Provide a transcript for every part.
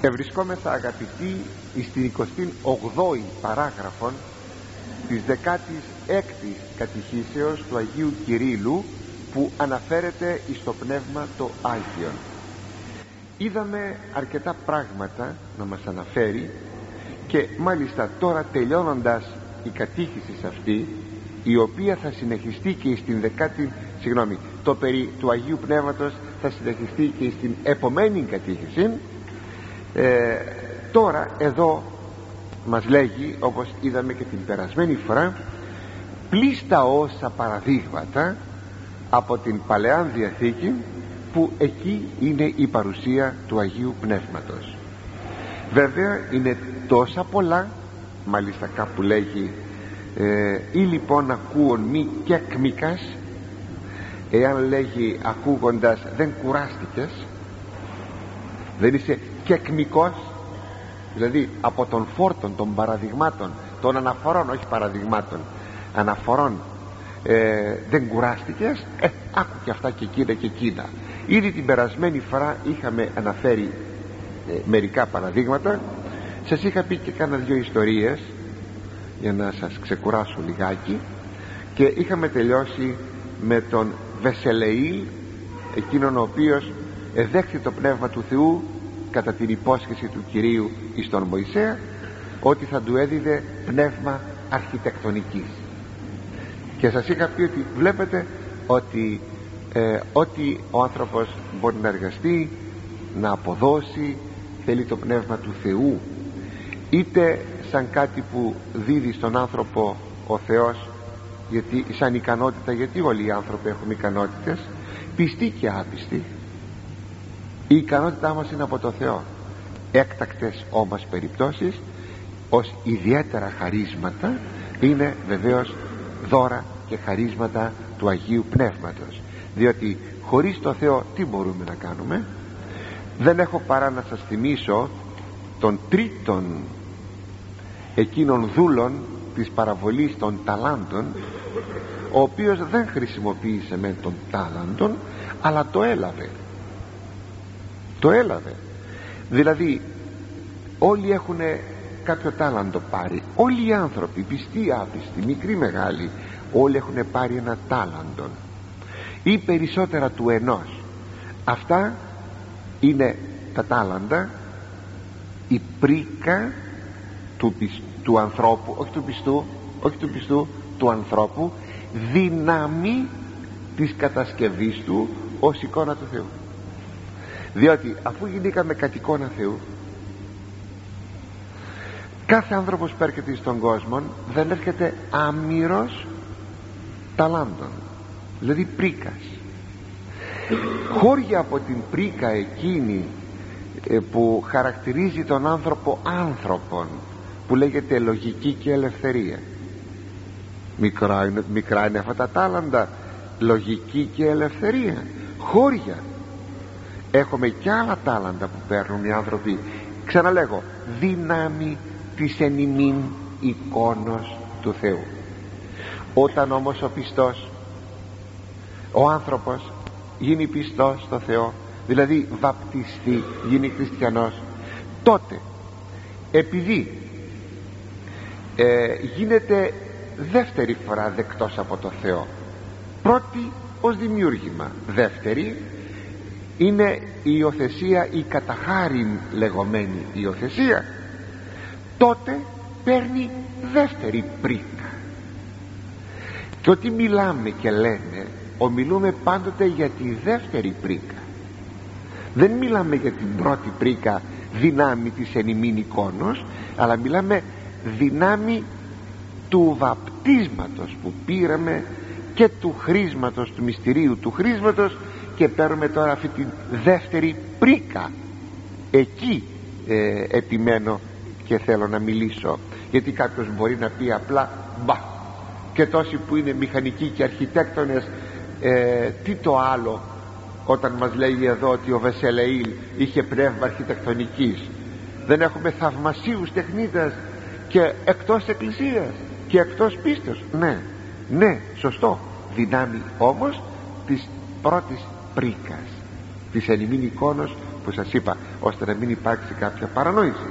Ευρισκόμεθα, αγαπητοί, στην 28η παράγραφον της 16ης κατηχήσεως του Αγίου Κυρίλλου, που αναφέρεται εις το Πνεύμα το Άγιον. Είδαμε αρκετά πράγματα να μας αναφέρει, και μάλιστα τώρα, τελειώνοντας η κατήχηση αυτή, η οποία θα συνεχιστεί και στην το περί του Αγίου Πνεύματος θα συνεχιστεί και στην επομένη κατήχηση, τώρα εδώ μας λέγει, όπως είδαμε και την περασμένη φορά, πλήστα όσα παραδείγματα από την Παλαιά Διαθήκη, που εκεί είναι η παρουσία του Αγίου Πνεύματος. Βέβαια είναι τόσα πολλά, μάλιστα κάπου λέγει ή λοιπόν ακούων μη κεκμικας, εάν λέγει ακούγοντας δεν κουράστηκες, δεν είσαι κεκμικός, δηλαδή από τον φόρτον των παραδειγμάτων, των αναφορών, όχι παραδειγμάτων, αναφορών, δεν κουράστηκες, άκου και αυτά και εκείνα και εκείνα. Ήδη την περασμένη φορά είχαμε αναφέρει μερικά παραδείγματα. Σας είχα πει και κάνα δυο ιστορίες για να σας ξεκουράσω λιγάκι, και είχαμε τελειώσει με τον Βεσελεήλ, εκείνον ο οποίος εδέχθη το Πνεύμα του Θεού κατά την υπόσχεση του Κυρίου εις τον Μωυσέα, ότι θα του έδιδε πνεύμα αρχιτεκτονικής. Και σας είχα πει ότι βλέπετε ότι ό,τι ο άνθρωπος μπορεί να εργαστεί, να αποδώσει, θέλει το Πνεύμα του Θεού, είτε σαν κάτι που δίδει στον άνθρωπο ο Θεός, γιατί σαν ικανότητα, γιατί όλοι οι άνθρωποι έχουμε ικανότητες, πιστοί και άπιστοι. Η ικανότητά μας είναι από το Θεό. Έκτακτες όμως περιπτώσεις, ως ιδιαίτερα χαρίσματα, είναι βεβαίως δώρα και χαρίσματα του Αγίου Πνεύματος, διότι χωρίς το Θεό τι μπορούμε να κάνουμε? Δεν έχω παρά να σας θυμίσω τον τρίτον εκείνων δούλων της παραβολής των ταλάντων, ο οποίος δεν χρησιμοποίησε με τον τάλαντον, αλλά το έλαβε. Δηλαδή όλοι έχουν κάποιο τάλαντο πάρει, όλοι οι άνθρωποι, πιστοί άπιστοι, μικροί μεγάλοι, όλοι έχουν πάρει ένα τάλαντον ή περισσότερα του ενός. Αυτά είναι τα τάλαντα, η πρίκα του ανθρώπου, όχι του πιστού, του ανθρώπου, δύναμη της κατασκευής του ως εικόνα του Θεού. Διότι αφού γινήκαμε κατ' εικόνα Θεού, κάθε άνθρωπος που έρχεται στον κόσμο δεν έρχεται άμυρος ταλάντων, δηλαδή πρίκας. Χώρια από την πρίκα εκείνη που χαρακτηρίζει τον άνθρωπο άνθρωπον, που λέγεται λογική και ελευθερία. Μικρά είναι αυτά τα τάλαντα, λογική και ελευθερία, χώρια. Έχουμε και άλλα τάλαντα που παίρνουν οι άνθρωποι, ξαναλέγω, δύναμη της εν ημίν εικόνος του Θεού. Όταν όμως ο πιστός, ο άνθρωπος, γίνει πιστός στο Θεό, δηλαδή βαπτιστεί, γίνει χριστιανός, τότε επειδή γίνεται δεύτερη φορά δεκτός από το Θεό, πρώτη ως δημιούργημα, δεύτερη είναι η υιοθεσία, η καταχάριν λεγόμενη υιοθεσία, τότε παίρνει δεύτερη πρίκα. Και ότι μιλάμε και λέμε, ομιλούμε πάντοτε για τη δεύτερη πρίκα, δεν μιλάμε για την πρώτη πρίκα, δυνάμει της εν ημίν εικόνος, αλλά μιλάμε δυνάμει του βαπτίσματος που πήραμε και του χρίσματος, του μυστηρίου του χρίσματος, και παίρνουμε τώρα αυτή τη δεύτερη πρίκα. Εκεί επιμένω και θέλω να μιλήσω, γιατί κάποιος μπορεί να πει απλά μπα, και τόσοι που είναι μηχανικοί και αρχιτέκτονες, τι το άλλο, όταν μας λέει εδώ ότι ο Βεσελεήλ είχε πνεύμα αρχιτεκτονικής? Δεν έχουμε θαυμασίους τεχνίτες και εκτός εκκλησίας και εκτός πίστεως? Ναι, σωστό, δυνάμει όμως της πρώτης πρίκας, της εν ημίν εικόνος που σας είπα, ώστε να μην υπάρξει κάποια παρανόηση.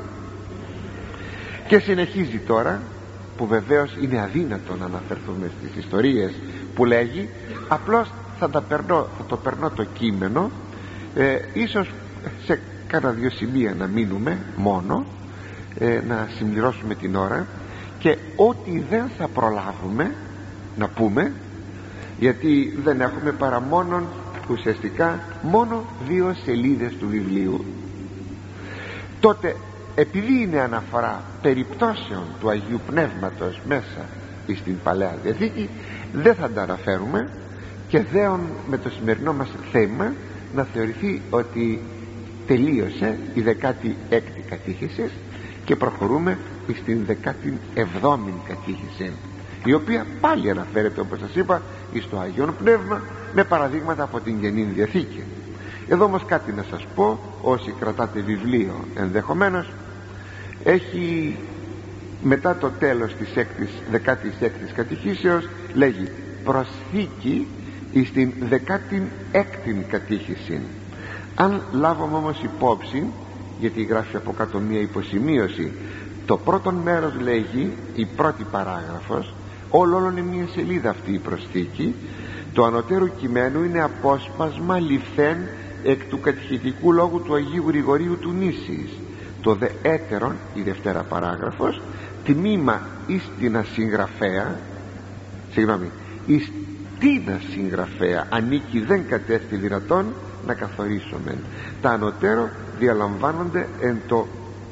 Και συνεχίζει τώρα, που βεβαίως είναι αδύνατο να αναφερθούμε στις ιστορίες που λέγει, απλώς θα το περνώ το κείμενο, ίσως σε κάνα δύο σημεία να μείνουμε μόνο, να συμπληρώσουμε την ώρα, και ό,τι δεν θα προλάβουμε να πούμε, γιατί δεν έχουμε παρά μόνον ουσιαστικά μόνο 2 σελίδες του βιβλίου, τότε επειδή είναι αναφορά περιπτώσεων του Αγίου Πνεύματος μέσα στην Παλαιά Διαθήκη, δεν θα τα αναφέρουμε, και δέον με το σημερινό μας θέμα να θεωρηθεί ότι τελείωσε η 16η κατήχηση και προχωρούμε στην 17η κατήχηση, η οποία πάλι αναφέρεται, όπως σας είπα, στο Αγιόν Πνεύμα με παραδείγματα από την Καινή Διαθήκη. Εδώ όμως κάτι να σας πω, όσοι κρατάτε βιβλίο ενδεχομένως, έχει μετά το τέλος της 16ης κατηχήσεως, λέγει προσθήκη στην 16η κατήχηση. Αν λάβουμε όμως υπόψη, γιατί γράφει από κάτω μία υποσημείωση, το πρώτο μέρος λέγει, η πρώτη παράγραφος, όλο είναι μία σελίδα αυτή η προσθήκη, το ανωτέρου κειμένου είναι απόσπασμα ληφθέν εκ του κατηχητικού λόγου του Αγίου Γρηγορίου του Νήσης. Το δε έτερον, η δευτέρα παράγραφος, τμήμα εις την ασυγγραφέα, εις την ασυγγραφέα ανήκει, δεν κατέστη δυνατόν να καθορίσουμε. Τα ανωτέρω διαλαμβάνονται εν το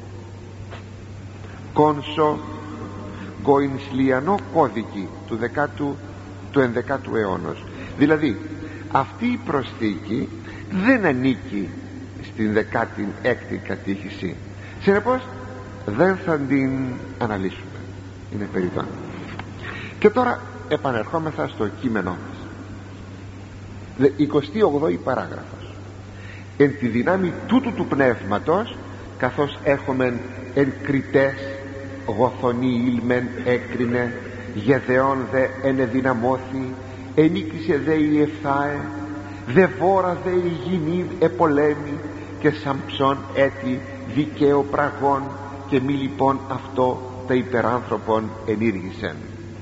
κόνσο γκοινσλιανό κώδικη του 11ου αιώνος. Δηλαδή αυτή η προσθήκη δεν ανήκει στην 16η κατήχηση, συνεπώς δεν θα την αναλύσουμε, είναι περιττό. Και τώρα επανερχόμεθα στο κείμενό μας. 28η παράγραφος. Εν τη δυνάμει τούτου του πνεύματος, καθώς έχουμε εν κριτές γοθονή ήλμεν έκρινε, γεδεών δε ενεδυναμώθη, ενίκησε δε η Εφθάε, δε βόρα δε η γηνή επολέμη, και Σαμψών έτη δικαίο πραγών, και μη λοιπόν αυτό τα υπεράνθρωπον ενήργησεν.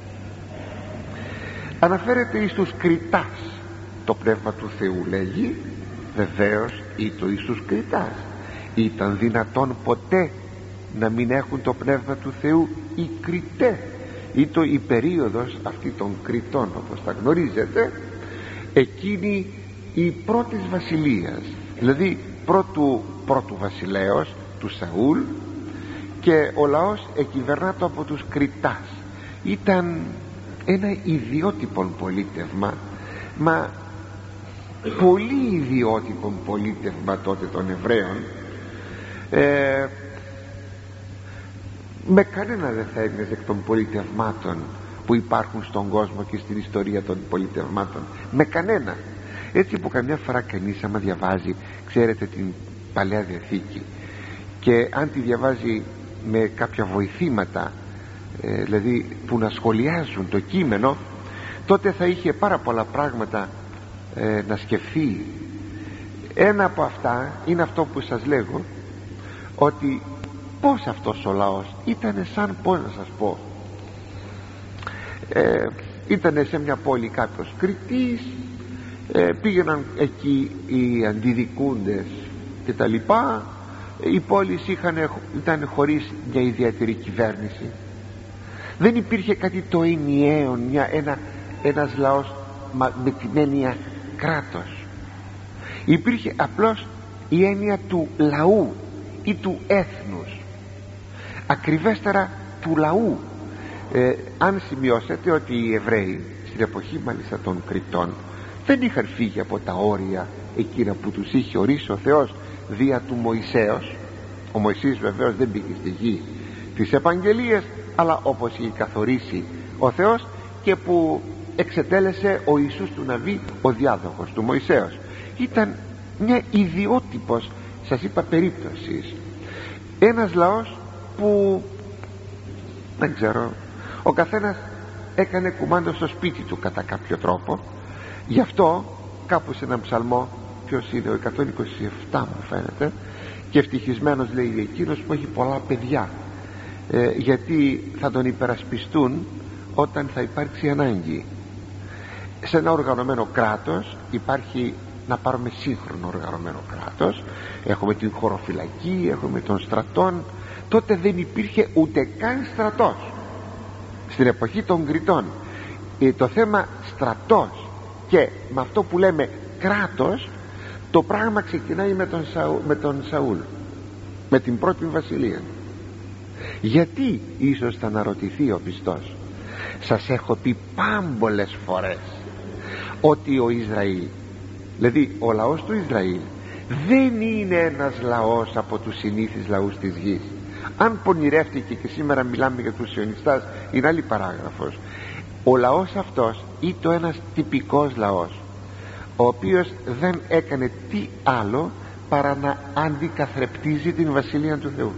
Αναφέρεται εις τους κριτάς το Πνεύμα του Θεού, λέγει, βεβαίως ή το εις τους κριτάς. Ήταν δυνατόν ποτέ να μην έχουν το Πνεύμα του Θεού οι κριτές? Ή το η περίοδος αυτή των κριτών, όπως τα γνωρίζετε, εκείνη η πρώτης βασιλείας, δηλαδή πρώτου βασιλέως του Σαούλ, και ο λαός εκυβερνάτο από τους κριτάς. Ήταν ένα ιδιότυπον πολίτευμα, μα πολύ ιδιότυπον πολίτευμα τότε των Εβραίων. Με κανένα δεν θα έμοιαζε εκ των πολιτευμάτων που υπάρχουν στον κόσμο και στην ιστορία των πολιτευμάτων, με κανένα. Έτσι που καμιά φορά κανείς άμα διαβάζει, ξέρετε, την Παλαιά Διαθήκη, και αν τη διαβάζει με κάποια βοηθήματα, δηλαδή που να σχολιάζουν το κείμενο, τότε θα είχε πάρα πολλά πράγματα να σκεφτεί. Ένα από αυτά είναι αυτό που σας λέγω, ότι πως αυτός ο λαός ήταν σαν, πώς να σας πω, ήταν σε μια πόλη κάποιος κριτής, πήγαιναν εκεί οι αντιδικούντες και τα λοιπά, οι πόλεις ήταν χωρίς μια ιδιαίτερη κυβέρνηση, δεν υπήρχε κάτι το ενιαίο, ένας λαός με την έννοια κράτος. Υπήρχε απλώς η έννοια του λαού ή του έθνους, ακριβέστερα του λαού. Αν σημειώσετε ότι οι Εβραίοι στην εποχή μάλιστα των Κριτών δεν είχαν φύγει από τα όρια εκείνα που τους είχε ορίσει ο Θεός δια του Μωυσέως. Ο Μωυσής βεβαίως δεν πήγε στη γη της επαγγελίας, αλλά όπως είχε καθορίσει ο Θεός, και που εξετέλεσε ο Ιησούς του Ναβί, ο διάδοχος του Μωυσέως. Ήταν μια ιδιότυπος, σας είπα, περίπτωση. Ένας λαός που δεν ξέρω, ο καθένας έκανε κουμάντο στο σπίτι του κατά κάποιο τρόπο. Γι' αυτό κάπου σε έναν ψαλμό ποιος είναι, ο 127 μου φαίνεται, και ευτυχισμένος λέει εκείνος που έχει πολλά παιδιά, γιατί θα τον υπερασπιστούν όταν θα υπάρξει ανάγκη. Σε ένα οργανωμένο κράτος υπάρχει, να πάρουμε σύγχρονο οργανωμένο κράτος, έχουμε την χωροφυλακή, έχουμε τον στρατόν. Τότε δεν υπήρχε ούτε καν στρατός στην εποχή των Κρητών. Το θέμα στρατός και με αυτό που λέμε κράτος, το πράγμα ξεκινάει με τον Σαούλ, με την πρώτη βασιλεία. Γιατί, ίσως θα αναρωτηθεί ο πιστός, σας έχω πει πάμπολες φορές ότι ο Ισραήλ, δηλαδή ο λαός του Ισραήλ, δεν είναι ένας λαός από τους συνήθεις λαούς της γης. Αν πονηρεύτηκε, και σήμερα μιλάμε για τους σιωνιστάς, είναι άλλη παράγραφος. Ο λαός αυτός ήταν ένας τυπικός λαός, ο οποίος δεν έκανε τι άλλο παρά να αντικαθρεπτίζει την Βασιλεία του Θεού,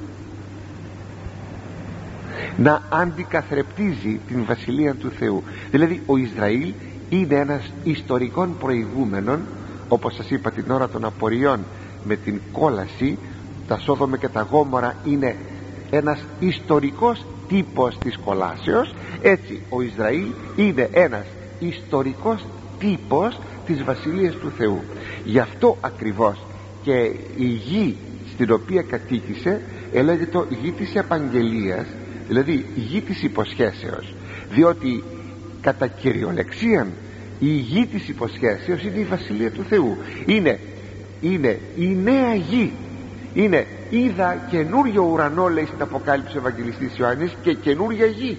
να αντικαθρεπτίζει την Βασιλεία του Θεού. Δηλαδή ο Ισραήλ είναι ένας ιστορικών προηγούμενων, όπως σας είπα την ώρα των απορριών με την κόλαση, τα Σόδομα και τα Γόμορα είναι ένας ιστορικός τύπος της κολάσεως. Έτσι ο Ισραήλ είναι ένας ιστορικός τύπος της Βασιλείας του Θεού. Γι' αυτό ακριβώς και η γη στην οποία κατοίκησε λέγεται γη της επαγγελίας, δηλαδή γη της υποσχέσεως, διότι κατά κυριολεξίαν η γη της υποσχέσεως είναι η Βασιλεία του Θεού. Είναι η νέα γη. Είναι, είδα καινούριο ουρανό, λέει στην Αποκάλυψη ο Ευαγγελιστής Ιωάννης, και καινούρια γη.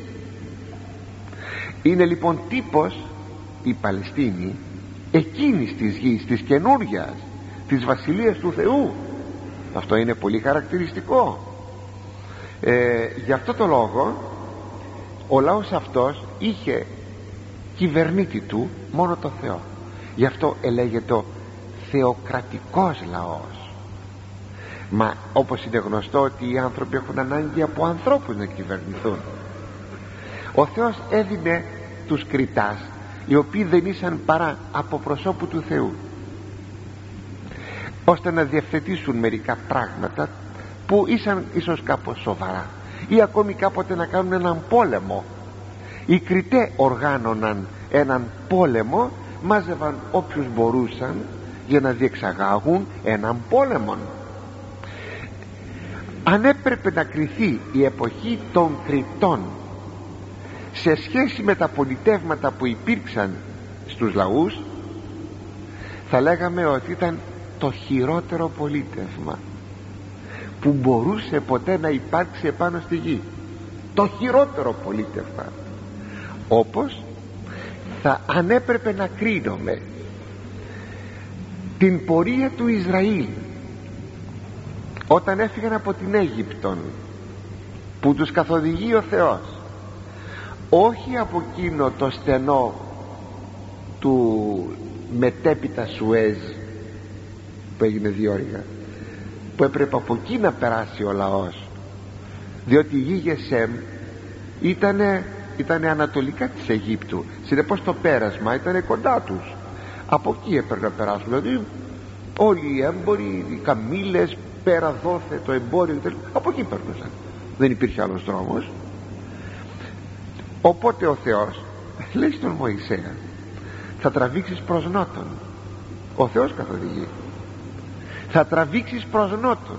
Είναι λοιπόν τύπος η Παλαιστίνη εκείνης της γης, της καινούριας, της Βασιλείας του Θεού. Αυτό είναι πολύ χαρακτηριστικό. Γι' αυτό το λόγο ο λαός αυτός είχε κυβερνήτη του μόνο το Θεό. Γι' αυτό ελέγεται θεοκρατικός λαός. Μα όπως είναι γνωστό ότι οι άνθρωποι έχουν ανάγκη από ανθρώπους να κυβερνηθούν. Ο Θεός έδινε τους κριτάς, οι οποίοι δεν ήσαν παρά από προσώπου του Θεού, ώστε να διευθετήσουν μερικά πράγματα που ήσαν ίσως κάπως σοβαρά, ή ακόμη κάποτε να κάνουν έναν πόλεμο. Οι κριτές οργάνωναν έναν πόλεμο, μάζευαν όποιους μπορούσαν για να διεξαγάγουν έναν πόλεμο. Αν έπρεπε να κριθεί η εποχή των κριτών σε σχέση με τα πολιτεύματα που υπήρξαν στους λαούς, θα λέγαμε ότι ήταν το χειρότερο πολίτευμα που μπορούσε ποτέ να υπάρξει επάνω στη γη. Το χειρότερο πολίτευμα. Όπως αν έπρεπε να κρίνουμε την πορεία του Ισραήλ όταν έφυγαν από την Αίγυπτον, που τους καθοδηγεί ο Θεός, όχι από εκείνο το στενό του μετέπειτα Σουέζ που έγινε διόρυγα, που έπρεπε από εκεί να περάσει ο λαός, διότι η γη Γεσέμ ήτανε ανατολικά της Αιγύπτου, συνεπώς το πέρασμα ήταν κοντά τους. Από εκεί έπρεπε να περάσουν, δηλαδή όλοι οι έμποροι, οι καμήλες, πέρα δόθε το εμπόριο, από εκεί περνούσαν, δεν υπήρχε άλλος δρόμος. Οπότε ο Θεός λέει στον Μωυσέα, θα τραβήξεις προς νότον. Ο Θεός καθοδηγεί, θα τραβήξεις προς νότον.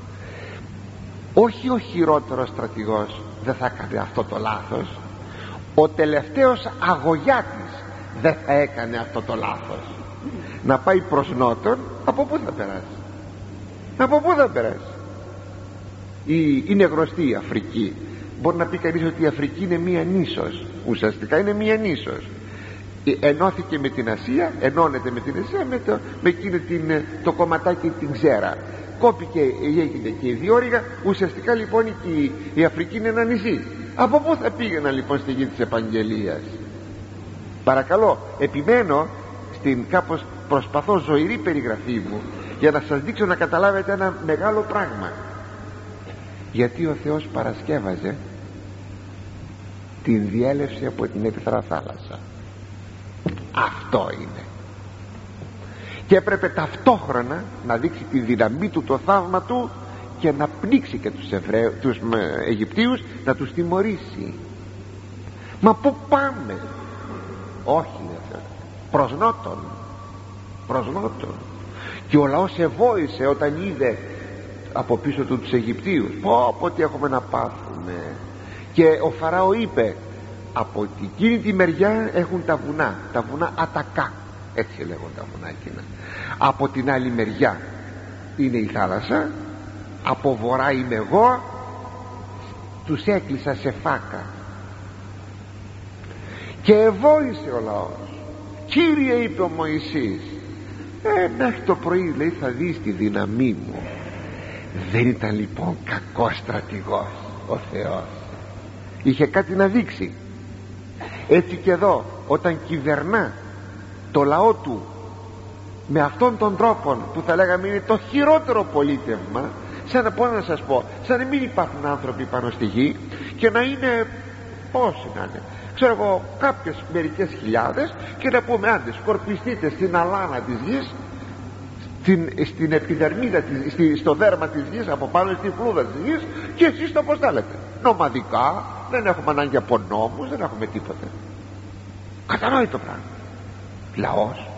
Όχι ο χειρότερος στρατηγός δεν θα έκανε αυτό το λάθος, ο τελευταίος αγωγιάτης δεν θα έκανε αυτό το λάθος, να πάει προς νότον. Από πού θα περάσει, από πού θα περάσει? Είναι γνωστή η Αφρική. Μπορεί να πει κανείς ότι η Αφρική είναι μία νήσος, ουσιαστικά είναι μία νήσος. Ενώθηκε με την Ασία, ενώνεται με την Ασία με εκείνο το κομματάκι, την ξέρα. Κόπηκε, έγινε και η διόρυγα. Ουσιαστικά λοιπόν η Αφρική είναι ένα νησί. Από πού θα πήγαινα λοιπόν στη γη της επαγγελίας? Παρακαλώ, επιμένω στην κάπως προσπαθώ ζωηρή περιγραφή μου για να σας δείξω να καταλάβετε ένα μεγάλο πράγμα. Γιατί ο Θεός παρασκεύαζε την διέλευση από την Ερυθρά θάλασσα. Αυτό είναι. και έπρεπε ταυτόχρονα να δείξει τη δύναμή του, το θαύμα του, και να πνίξει και τους Αιγυπτίους, να τους τιμωρήσει. Μα πού πάμε? Όχι, προς νότον, προς νότον. Και ο λαός ευόησε όταν είδε από πίσω του τους Αιγυπτίους. Πω τι έχουμε να πάθουμε. Και ο Φαράω είπε, από εκείνη τη μεριά έχουν τα βουνά Ατακά, έτσι λέγουν τα βουνά εκείνα. Από την άλλη μεριά είναι η θάλασσα, από βορρά είμαι εγώ, τους έκλεισα σε φάκα. Και ευόησε ο λαός. Κύριε, είπε ο Μωυσής, μέχρι το πρωί, λέει, θα δεις τη δύναμή μου. Δεν ήταν λοιπόν κακός στρατηγός ο Θεός, είχε κάτι να δείξει. Έτσι και εδώ, όταν κυβερνά το λαό του με αυτόν τον τρόπο που θα λέγαμε είναι το χειρότερο πολίτευμα, σαν να, να σας πω, σαν να μην υπάρχουν άνθρωποι πάνω στη γη και να είναι, πόσοι να είναι, ξέρω εγώ, μερικές χιλιάδες, και να πούμε, άντε σκορπιστείτε στην αλάνα της γης, στην επιδερμίδα στο δέρμα της γης, από πάνω στην φλούδα της γης, και εσείς το πως θέλετε, νομαδικά, δεν έχουμε ανάγκη από νόμους, δεν έχουμε τίποτα. Κατανόητο πράγμα. Λαός.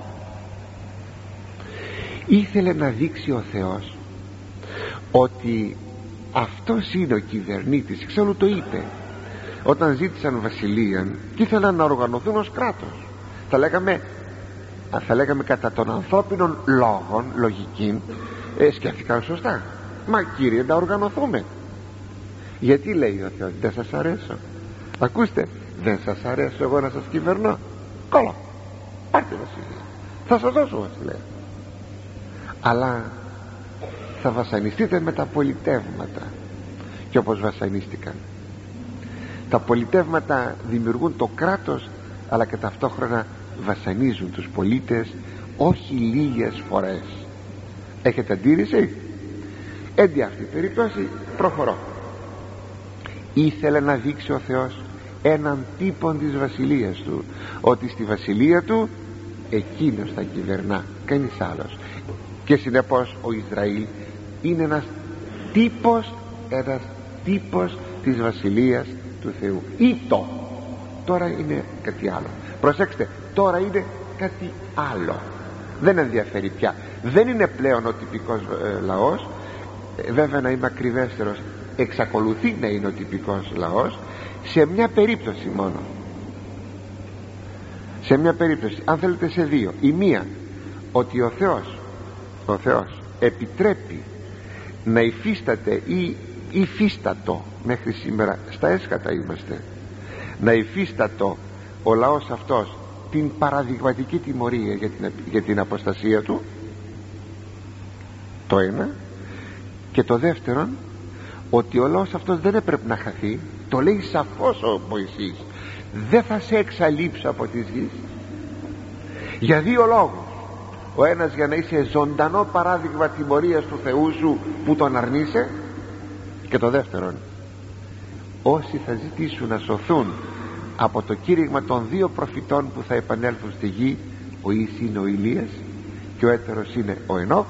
Ήθελε να δείξει ο Θεός ότι αυτός είναι ο κυβερνήτης. Εξάλλου το είπε όταν ζήτησαν βασιλεία και ήθελαν να οργανωθούν ως κράτος. Θα λέγαμε κατά των ανθρώπινων λόγων, λογική, σκέφτηκαν σωστά. Μα κύριε, να οργανωθούμε. Γιατί, λέει ο Θεός, δεν σας αρέσω? Ακούστε, δεν σας αρέσω εγώ να σας κυβερνώ? Καλά, πάρτε βασιλεία, θα σας δώσω βασιλεία, αλλά θα βασανιστείτε με τα πολιτεύματα. Και όπως βασανίστηκαν, τα πολιτεύματα δημιουργούν το κράτος, αλλά και ταυτόχρονα βασανίζουν τους πολίτες όχι λίγες φορές. Έχετε αντίρρηση? Έντι αυτή περίπτωση προχωρώ. Ήθελε να δείξει ο Θεός έναν τύπο της βασιλείας του, ότι στη βασιλεία του εκείνος θα κυβερνά, κανείς άλλος. Και συνεπώς ο Ισραήλ είναι ένας τύπος της βασιλείας του Θεού. Ήτο, τώρα είναι κάτι άλλο. Προσέξτε, τώρα είναι κάτι άλλο. Δεν ενδιαφέρει πια, δεν είναι πλέον ο τυπικός λαός. Βέβαια, να είμαι ακριβέστερος, εξακολουθεί να είναι ο τυπικός λαός σε μια περίπτωση μόνο. Σε μια περίπτωση, αν θέλετε σε δύο. Η μία, ότι ο Θεός επιτρέπει να υφίσταται ή υφίστατο, μέχρι σήμερα στα έσχατα είμαστε, να υφίστατο ο λαός αυτός την παραδειγματική τιμωρία για την αποστασία του, το ένα. Και το δεύτερον, ότι ο λαός αυτός δεν έπρεπε να χαθεί. Το λέει σαφώς ο Μωυσής, δεν θα σε εξαλείψω από της γης, για δύο λόγους. Ο ένας, για να είσαι ζωντανό παράδειγμα τιμωρίας του Θεού σου που τον αρνείσαι, και το δεύτερον, όσοι θα ζητήσουν να σωθούν από το κήρυγμα των δύο προφητών που θα επανέλθουν στη γη, ο εις είναι ο Ηλίας και ο έτερος είναι ο Ενώχ,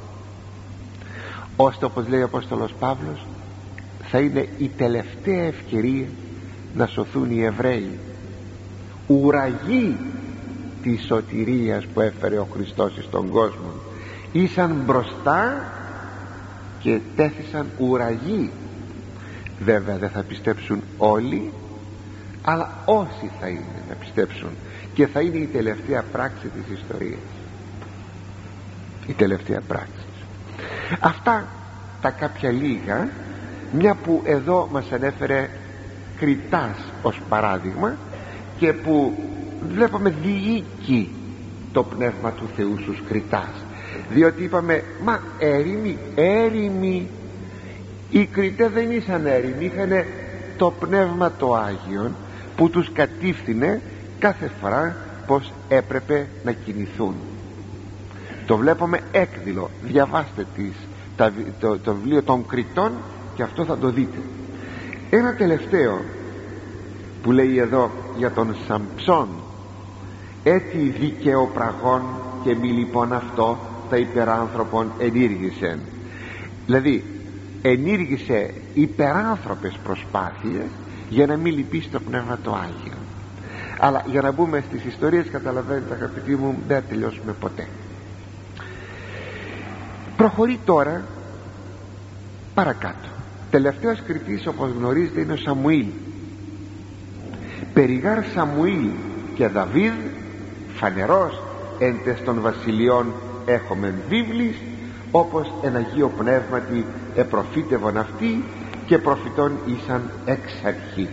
ώστε, όπως λέει ο Απόστολος Παύλος, θα είναι η τελευταία ευκαιρία να σωθούν οι Εβραίοι, ουραγοί της σωτηρίας που έφερε ο Χριστός στον κόσμο. Ήσαν μπροστά και τέθησαν ουραγοί. Βέβαια δεν θα πιστέψουν όλοι, αλλά όσοι θα είναι να πιστέψουν, και θα είναι η τελευταία πράξη της ιστορίας, η τελευταία πράξη. Αυτά τα κάποια λίγα, μια που εδώ μας ανέφερε Κριτάς ως παράδειγμα, και που βλέπουμε διοίκει το πνεύμα του Θεού στους Κριτάς, διότι είπαμε, μα έρημοι. Οι Κριτές δεν ήσαν έρημοι, είχαν το πνεύμα το Άγιον που τους κατήφθηνε κάθε φορά πως έπρεπε να κινηθούν. Το βλέπουμε έκδηλο. Διαβάστε το βιβλίο των Κριτών και αυτό θα το δείτε. Ένα τελευταίο που λέει εδώ για τον Σαμψόν, έτι δικαιοπραγών και μη λοιπόν αυτό τα υπεράνθρωπον ενήργησεν. Δηλαδή ενήργησε υπεράνθρωπες προσπάθειες για να μην λυπήσει το Πνεύμα το Άγιο. Αλλά για να μπούμε στις ιστορίες, καταλαβαίνετε αγαπητοί μου, δεν θα τελειώσουμε ποτέ. Προχωρεί τώρα παρακάτω. Τελευταίος κριτής, όπως γνωρίζετε, είναι ο Σαμουήλ. Περιγάρ Σαμουήλ και Δαβίδ φανερός εν τες των βασιλειών έχομεν βίβλης, όπως εν Αγίο Πνεύματι επροφήτευον αυτοί και προφητών ήσαν εξ αρχή.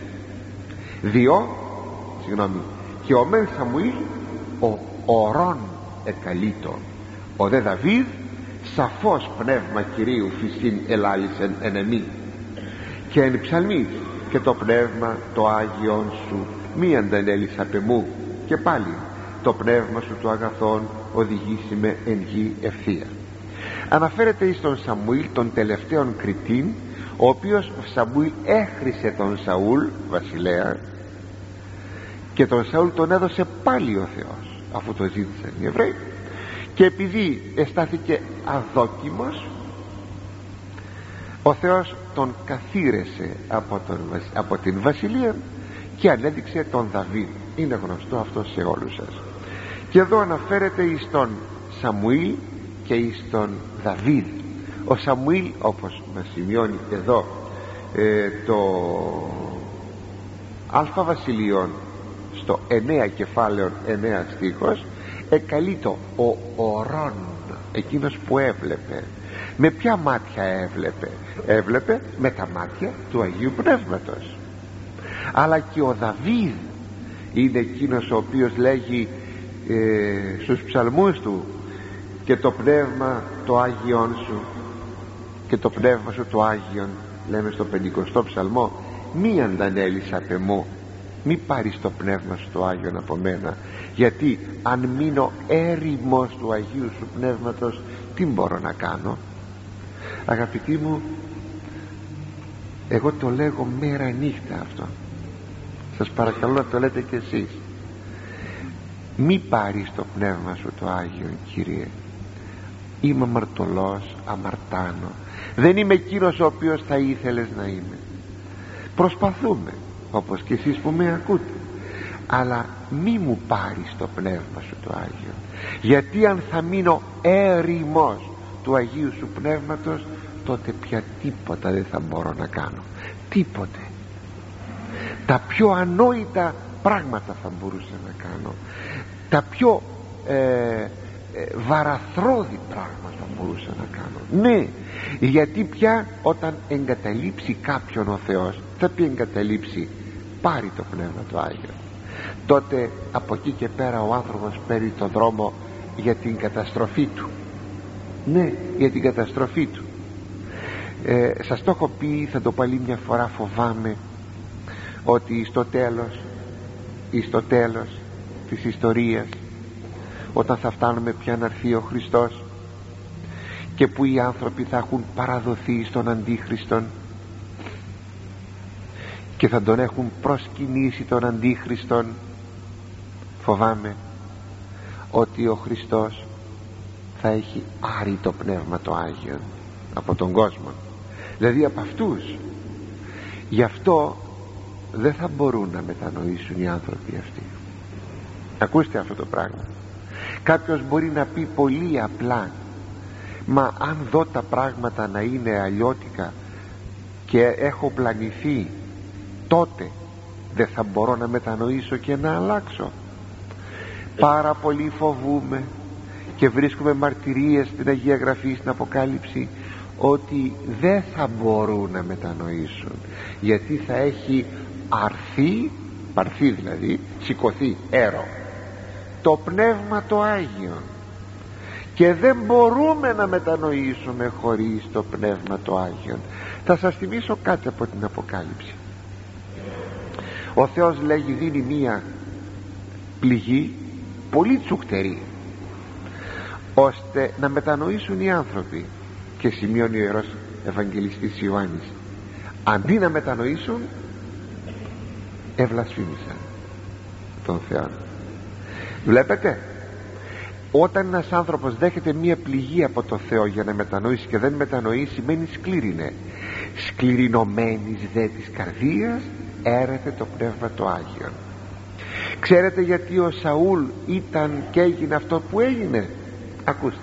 Και ο μεν Σαμουήλ ο ορών εκαλείτο, ο δε Δαβίδ σαφώς πνεύμα Κυρίου φυσίν ελάλησεν εν εμή, και εν ψαλμής και το πνεύμα το Άγιον σου μη αντανέλης απ' εμού, και πάλι το πνεύμα σου το αγαθόν οδηγήσει με εν γη ευθεία. Αναφέρεται εις τον Σαμουήλ τον τελευταίον κριτήν, ο οποίος Σαμουήλ έχρισε τον Σαούλ βασιλέα, και τον Σαούλ τον έδωσε πάλι ο Θεός αφού το ζήτησαν οι Εβραίοι, και επειδή αισθάθηκε αδόκιμος, ο Θεός τον καθήρεσε από την βασιλεία και ανέδειξε τον Δαβίδ. Είναι γνωστό αυτό σε όλους σας. Και εδώ αναφέρεται εις τον Σαμουήλ και εις τον Δαβίδ. Ο Σαμουήλ, όπως μας σημειώνει εδώ το Α Βασιλείων στο 9 κεφάλαιο 9 στίχος, εκαλεί το ο ορών, εκείνος που έβλεπε. Με ποια μάτια έβλεπε? Έβλεπε με τα μάτια του Αγίου Πνεύματος. Αλλά και ο Δαβίδ είναι εκείνος ο οποίος λέγει στους ψαλμούς του, και το πνεύμα το Άγιον σου, και το πνεύμα σου το Άγιον, λέμε στο 50ο ψαλμό, μη αντανέλεις απ' εμού, μη πάρεις το πνεύμα σου το Άγιον από μένα, γιατί αν μείνω έρημος του Αγίου σου Πνεύματος, τι μπορώ να κάνω? Αγαπητοί μου, εγώ το λέγω μέρα νύχτα αυτό, σας παρακαλώ να το λέτε κι εσείς. Μη πάρεις το πνεύμα σου το Άγιον, Κύριε. Είμαι αμαρτωλός, αμαρτάνω, δεν είμαι εκείνος ο οποίος θα ήθελες να είμαι. Προσπαθούμε όπως και εσείς που με ακούτε, αλλά μη μου πάρεις το πνεύμα σου το Άγιο, γιατί αν θα μείνω έρημος του Αγίου σου Πνεύματος, τότε πια τίποτα δεν θα μπορώ να κάνω. Τίποτε. Τα πιο ανόητα πράγματα θα μπορούσα να κάνω, τα πιο βαραθρώδη πράγματα μπορούσα να κάνω. Ναι, γιατί πια όταν εγκαταλείψει κάποιον ο Θεός, θα πει εγκαταλείψει, πάρει το πνεύμα του Άγιο, τότε από εκεί και πέρα ο άνθρωπος παίρνει το δρόμο για την καταστροφή του. Ναι, για την καταστροφή του. Σας το έχω πει, θα το πω άλλη μια φορά, φοβάμαι ότι στο τέλος της ιστορίας, όταν θα φτάνουμε πια να έρθει ο Χριστός και που οι άνθρωποι θα έχουν παραδοθεί στον Αντίχριστον και θα τον έχουν προσκυνήσει τον Αντίχριστον, φοβάμαι ότι ο Χριστός θα έχει άρει το πνεύμα το Άγιο από τον κόσμο, δηλαδή από αυτούς. Γι' αυτό δεν θα μπορούν να μετανοήσουν οι άνθρωποι αυτοί. Ακούστε αυτό το πράγμα. Κάποιος μπορεί να πει πολύ απλά, μα αν δω τα πράγματα να είναι αλλιώτικα και έχω πλανηθεί, τότε δεν θα μπορώ να μετανοήσω και να αλλάξω? Πάρα πολύ φοβούμε και βρίσκουμε μαρτυρίες στην Αγία Γραφή, στην Αποκάλυψη, ότι δεν θα μπορούν να μετανοήσουν, γιατί θα έχει πάρθει δηλαδή, σηκωθεί έρο το πνεύμα το Άγιο, και δεν μπορούμε να μετανοήσουμε χωρίς το πνεύμα το Άγιο. Θα σας θυμίσω κάτι από την Αποκάλυψη. Ο Θεός λέγει, δίνει μία πληγή πολύ τσουκτερή, ώστε να μετανοήσουν οι άνθρωποι, και σημειώνει ο Ιερός Ευαγγελιστής Ιωάννης, αντί να μετανοήσουν, ευλασφήμισαν τον Θεό. Βλέπετε, Όταν ένας άνθρωπος δέχεται μία πληγή από το Θεό για να μετανοήσει και δεν μετανοεί, σημαίνει σκλήρινε. Σκληρινωμένης δε της καρδίας έρεθε το Πνεύμα το Άγιον. Ξέρετε γιατί ο Σαούλ ήταν και έγινε αυτό που έγινε? Ακούστε,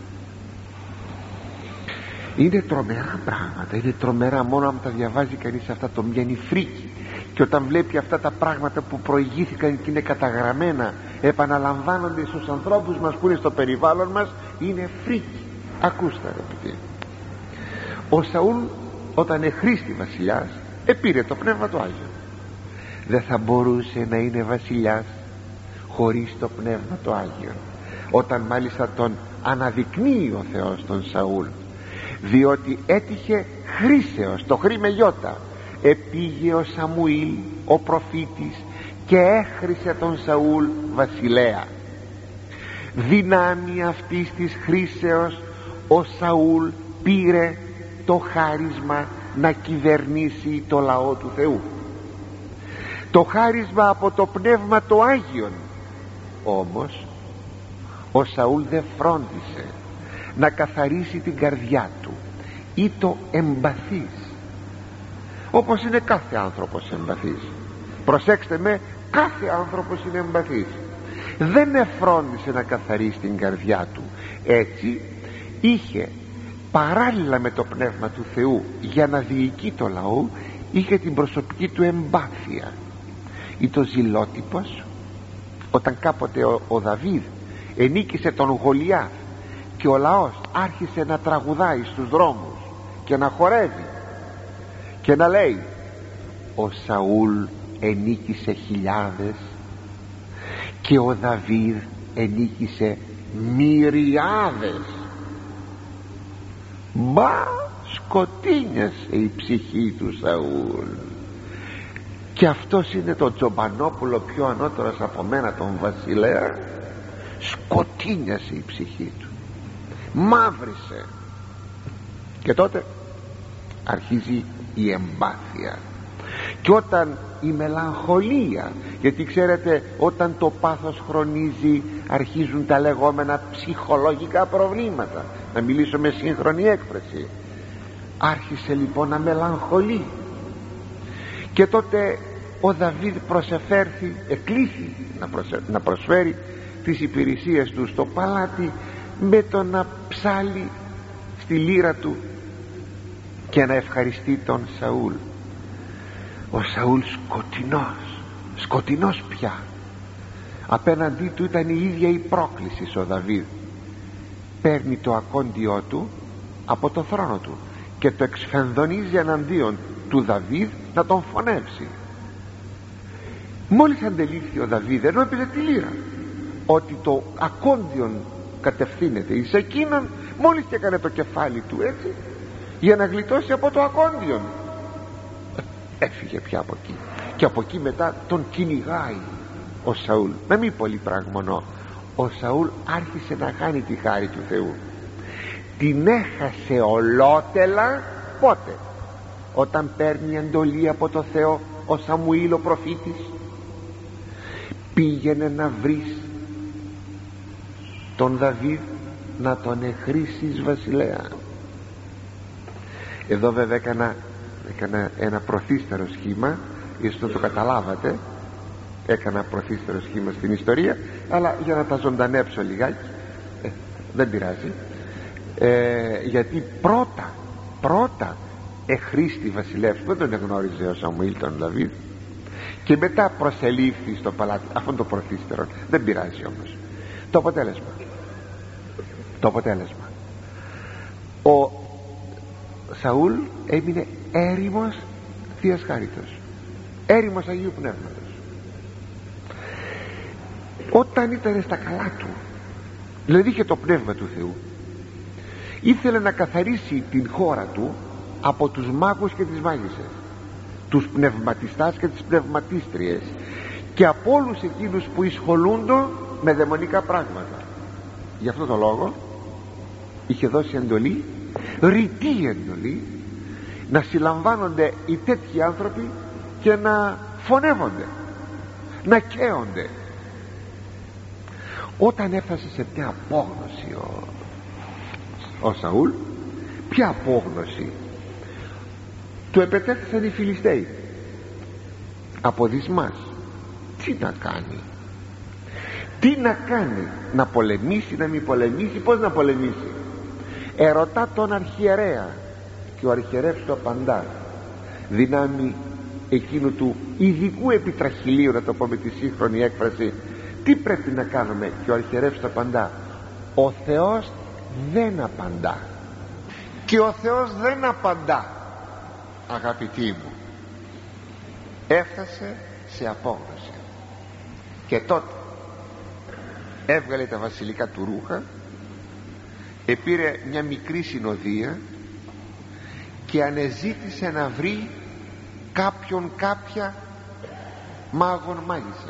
είναι τρομερά πράγματα, είναι τρομερά. Μόνο αν τα διαβάζει κανείς αυτά το μοιαίνει φρίκι. Και όταν βλέπει αυτά τα πράγματα που προηγήθηκαν και είναι καταγραμμένα, επαναλαμβάνονται στους ανθρώπους μας που είναι στο περιβάλλον μας, είναι φρίκι. Ακούστε αγαπητοί, ο Σαούλ όταν εχρήστη βασιλιάς επήρε το Πνεύμα του Άγιο. Δεν θα μπορούσε να είναι βασιλιάς χωρίς το Πνεύμα το Άγιο. Όταν μάλιστα τον αναδεικνύει ο Θεός τον Σαούλ, διότι έτυχε χρήσεως, το χρή με γιώτα, επήγε ο Σαμουήλ ο προφήτης και έχρισε τον Σαούλ βασιλέα. Δυνάμει αυτής της χρήσεως ο Σαούλ πήρε το χάρισμα να κυβερνήσει το λαό του Θεού, το χάρισμα από το Πνεύμα το Άγιον. Όμως ο Σαούλ δεν φρόντισε να καθαρίσει την καρδιά του, ή το εμπαθής, όπως είναι κάθε άνθρωπος εμπαθής. Προσέξτε με, κάθε άνθρωπος είναι εμπαθής. Δεν εφρόντισε να καθαρίσει την καρδιά του. Έτσι είχε παράλληλα με το Πνεύμα του Θεού για να διοικεί το λαό, είχε την προσωπική του εμπάθεια ή το ζηλότυπος. Όταν κάποτε ο Δαβίδ ενίκησε τον Γολιάθ και ο λαός άρχισε να τραγουδάει στους δρόμους και να χορεύει και να λέει ο Σαούλ ενίκησε χιλιάδες και ο Δαβίδ ενίκησε μυριάδες, μα σκοτίνιασε η ψυχή του Σαούλ. Και αυτός είναι το Τζομπανόπουλο πιο ανώτερος από μένα, τον βασιλέα. Σκοτίνιασε η ψυχή του, μαύρισε. Και τότε αρχίζει η εμπάθεια. Και όταν η μελαγχολία, γιατί ξέρετε όταν το πάθος χρονίζει αρχίζουν τα λεγόμενα ψυχολογικά προβλήματα, να μιλήσω με σύγχρονη έκφραση. Άρχισε λοιπόν να μελαγχολεί και τότε ο Δαβίδ εκλήθη να προσφέρει τις υπηρεσίες του στο παλάτι με το να ψάλει στη λύρα του και να ευχαριστεί τον Σαούλ. Ο Σαούλ σκοτεινός πια. Απέναντί του ήταν η ίδια η πρόκληση. Ο Δαβίδ παίρνει το ακόντιό του από το θρόνο του και το εξφενδονίζει εναντίον του Δαβίδ να τον φωνεύσει. Μόλις αντελήφθη ο Δαβίδ, ενώ έπαιζε τη λύρα, ότι το ακόντιον κατευθύνεται εις εκείνον, μόλις και έκανε το κεφάλι του έτσι για να γλιτώσει από το ακόντιον, έφυγε πια από εκεί. Και από εκεί μετά τον κυνηγάει ο Σαούλ με μη πολύ πράγμονο. Ο Σαούλ άρχισε να χάνει τη χάρη του Θεού. Την έχασε ολότελα πότε? Όταν παίρνει εντολή από το Θεό ο Σαμουήλ ο προφήτης, πήγαινε να βρεις τον Δαβίδ να τον εχρίσεις βασιλέα. Εδώ βέβαια έκανα ένα προθύστερο σχήμα, ίσως να το καταλάβατε. Έκανα προθύστερο σχήμα στην ιστορία, αλλά για να τα ζωντανέψω λιγάκι, δεν πειράζει, γιατί πρώτα εχρήστη βασιλεύς, δεν τον εγνώριζε ο Σαμουήλ τον Δαβίδ, και μετά προσελήφθη στο παλάτι. Αυτό είναι το προθύστερο, δεν πειράζει όμως. Το αποτέλεσμα, ο Σαούλ έμεινε έρημος Θείας Χάριτος, έρημος Αγίου Πνεύματος. Όταν ήταν στα καλά του, δηλαδή είχε το Πνεύμα του Θεού, ήθελε να καθαρίσει την χώρα του από τους μάγους και τις μάγισσες, τους πνευματιστάς και τις πνευματίστριες, και από όλους εκείνους που εισχολούνται με δαιμονικά πράγματα. Γι' αυτό το λόγο είχε δώσει εντολή, ρητή εντολή, να συλλαμβάνονται οι τέτοιοι άνθρωποι και να φωνεύονται, να καίονται. όταν έφτασε σε μια απόγνωση ο Σαούλ, ποια απόγνωση? Του επετέθησαν οι Φιλιστέοι από δυσμάς. Τι να κάνει, τι να κάνει, να πολεμήσει, να μην πολεμήσει, πώς να πολεμήσει? Ερωτά τον αρχιερέα, και ο αρχιερεύς του απαντά δυνάμει εκείνου του ειδικού επιτραχυλίου, να το πω με τη σύγχρονη έκφραση, τι πρέπει να κάνουμε? Και ο αρχιερεύς του απαντά, ο Θεός δεν απαντά. Και ο Θεός δεν απαντά, αγαπητοί μου. Έφτασε σε απόγνωση, και τότε έβγαλε τα βασιλικά του ρούχα, επήρε μια μικρή συνοδεία και ανεζήτησε να βρει κάποια μάγων μάγισσα.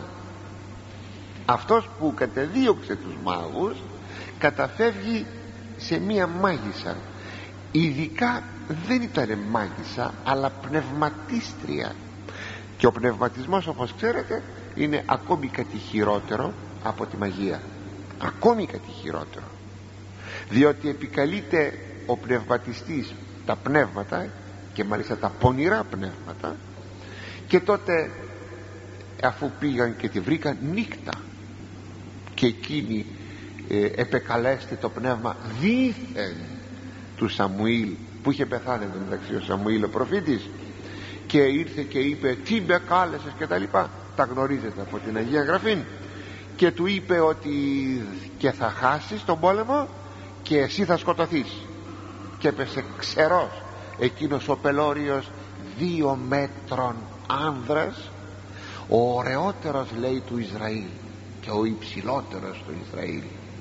Αυτός που κατεδίωξε τους μάγους καταφεύγει σε μία μάγισσα. Ειδικά δεν ήταν μάγισσα, αλλά πνευματίστρια. Και ο πνευματισμός, όπως ξέρετε, είναι ακόμη κάτι χειρότερο από τη μαγεία. Ακόμη κάτι χειρότερο, διότι επικαλείται ο πνευματιστής τα πνεύματα, και μάλιστα τα πονηρά πνεύματα, και τότε αφού πήγαν και τη βρήκαν νύχτα, και εκείνη επεκαλέστε το πνεύμα δήθεν του Σαμουήλ, που είχε πεθάνει εδώ μεταξύ ο Σαμουήλ ο προφήτης, και ήρθε και είπε τι με κάλεσες και τα λοιπά, τα γνωρίζετε από την Αγία Γραφή, και του είπε ότι και θα χάσεις τον πόλεμο και εσύ θα σκοτωθείς. Και έπεσε ξερός εκείνος ο πελώριος 2 μέτρων άνδρας, ο ωραιότερος λέει του Ισραήλ και ο υψηλότερος του Ισραήλ,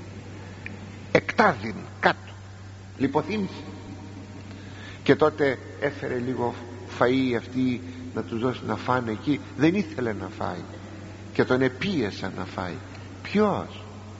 εκτάδιν κάτω, λιποθύμησε. Και τότε έφερε λίγο φαΐ αυτή να τους δώσει να φάνε εκεί, δεν ήθελε να φάει και τον επίεσαν να φάει. Ποιος?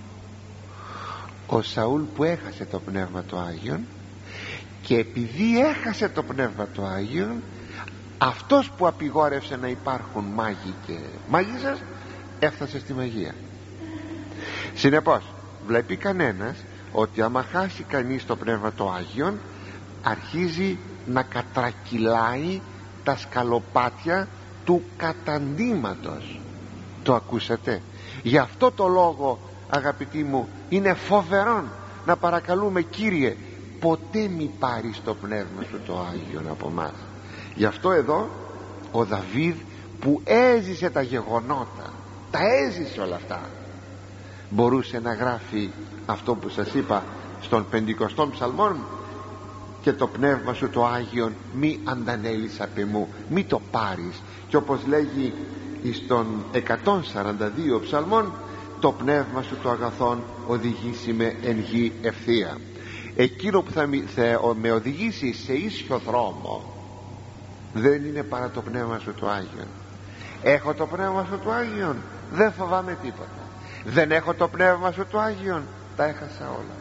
Ο Σαούλ, που έχασε το Πνεύμα του Άγιον, και επειδή έχασε το Πνεύμα του Άγιον, αυτός που απειγόρευσε να υπάρχουν μάγοι και μάγισσες έφτασε στη μαγεία. Συνεπώς βλέπει κανένας ότι άμα χάσει κανείς το Πνεύμα του Άγιον, αρχίζει να κατρακυλάει τα σκαλοπάτια του καταντήματος. Το ακούσατε? Γι' αυτό το λόγο, αγαπητοί μου, είναι φοβερόν να παρακαλούμε, Κύριε, ποτέ μη πάρεις το Πνεύμα σου το Άγιον από μας. Γι' αυτό εδώ ο Δαβίδ, που έζησε τα γεγονότα, τα έζησε όλα αυτά, μπορούσε να γράφει αυτό που σας είπα στον 50ο ψαλμόν, και το Πνεύμα σου το Άγιον μη αντανέλεις απ' εμού, μη το πάρεις. Και όπως λέγει στον 142 ψαλμόν, το Πνεύμα σου το αγαθόν οδηγήσει με εν γη ευθεία. Εκείνο που θα με οδηγήσει σε ίσιο δρόμο δεν είναι παρά το Πνεύμα σου το Άγιον. Έχω το Πνεύμα σου το Άγιον, δεν φοβάμαι τίποτα. Δεν έχω το Πνεύμα σου το Άγιον, τα έχασα όλα.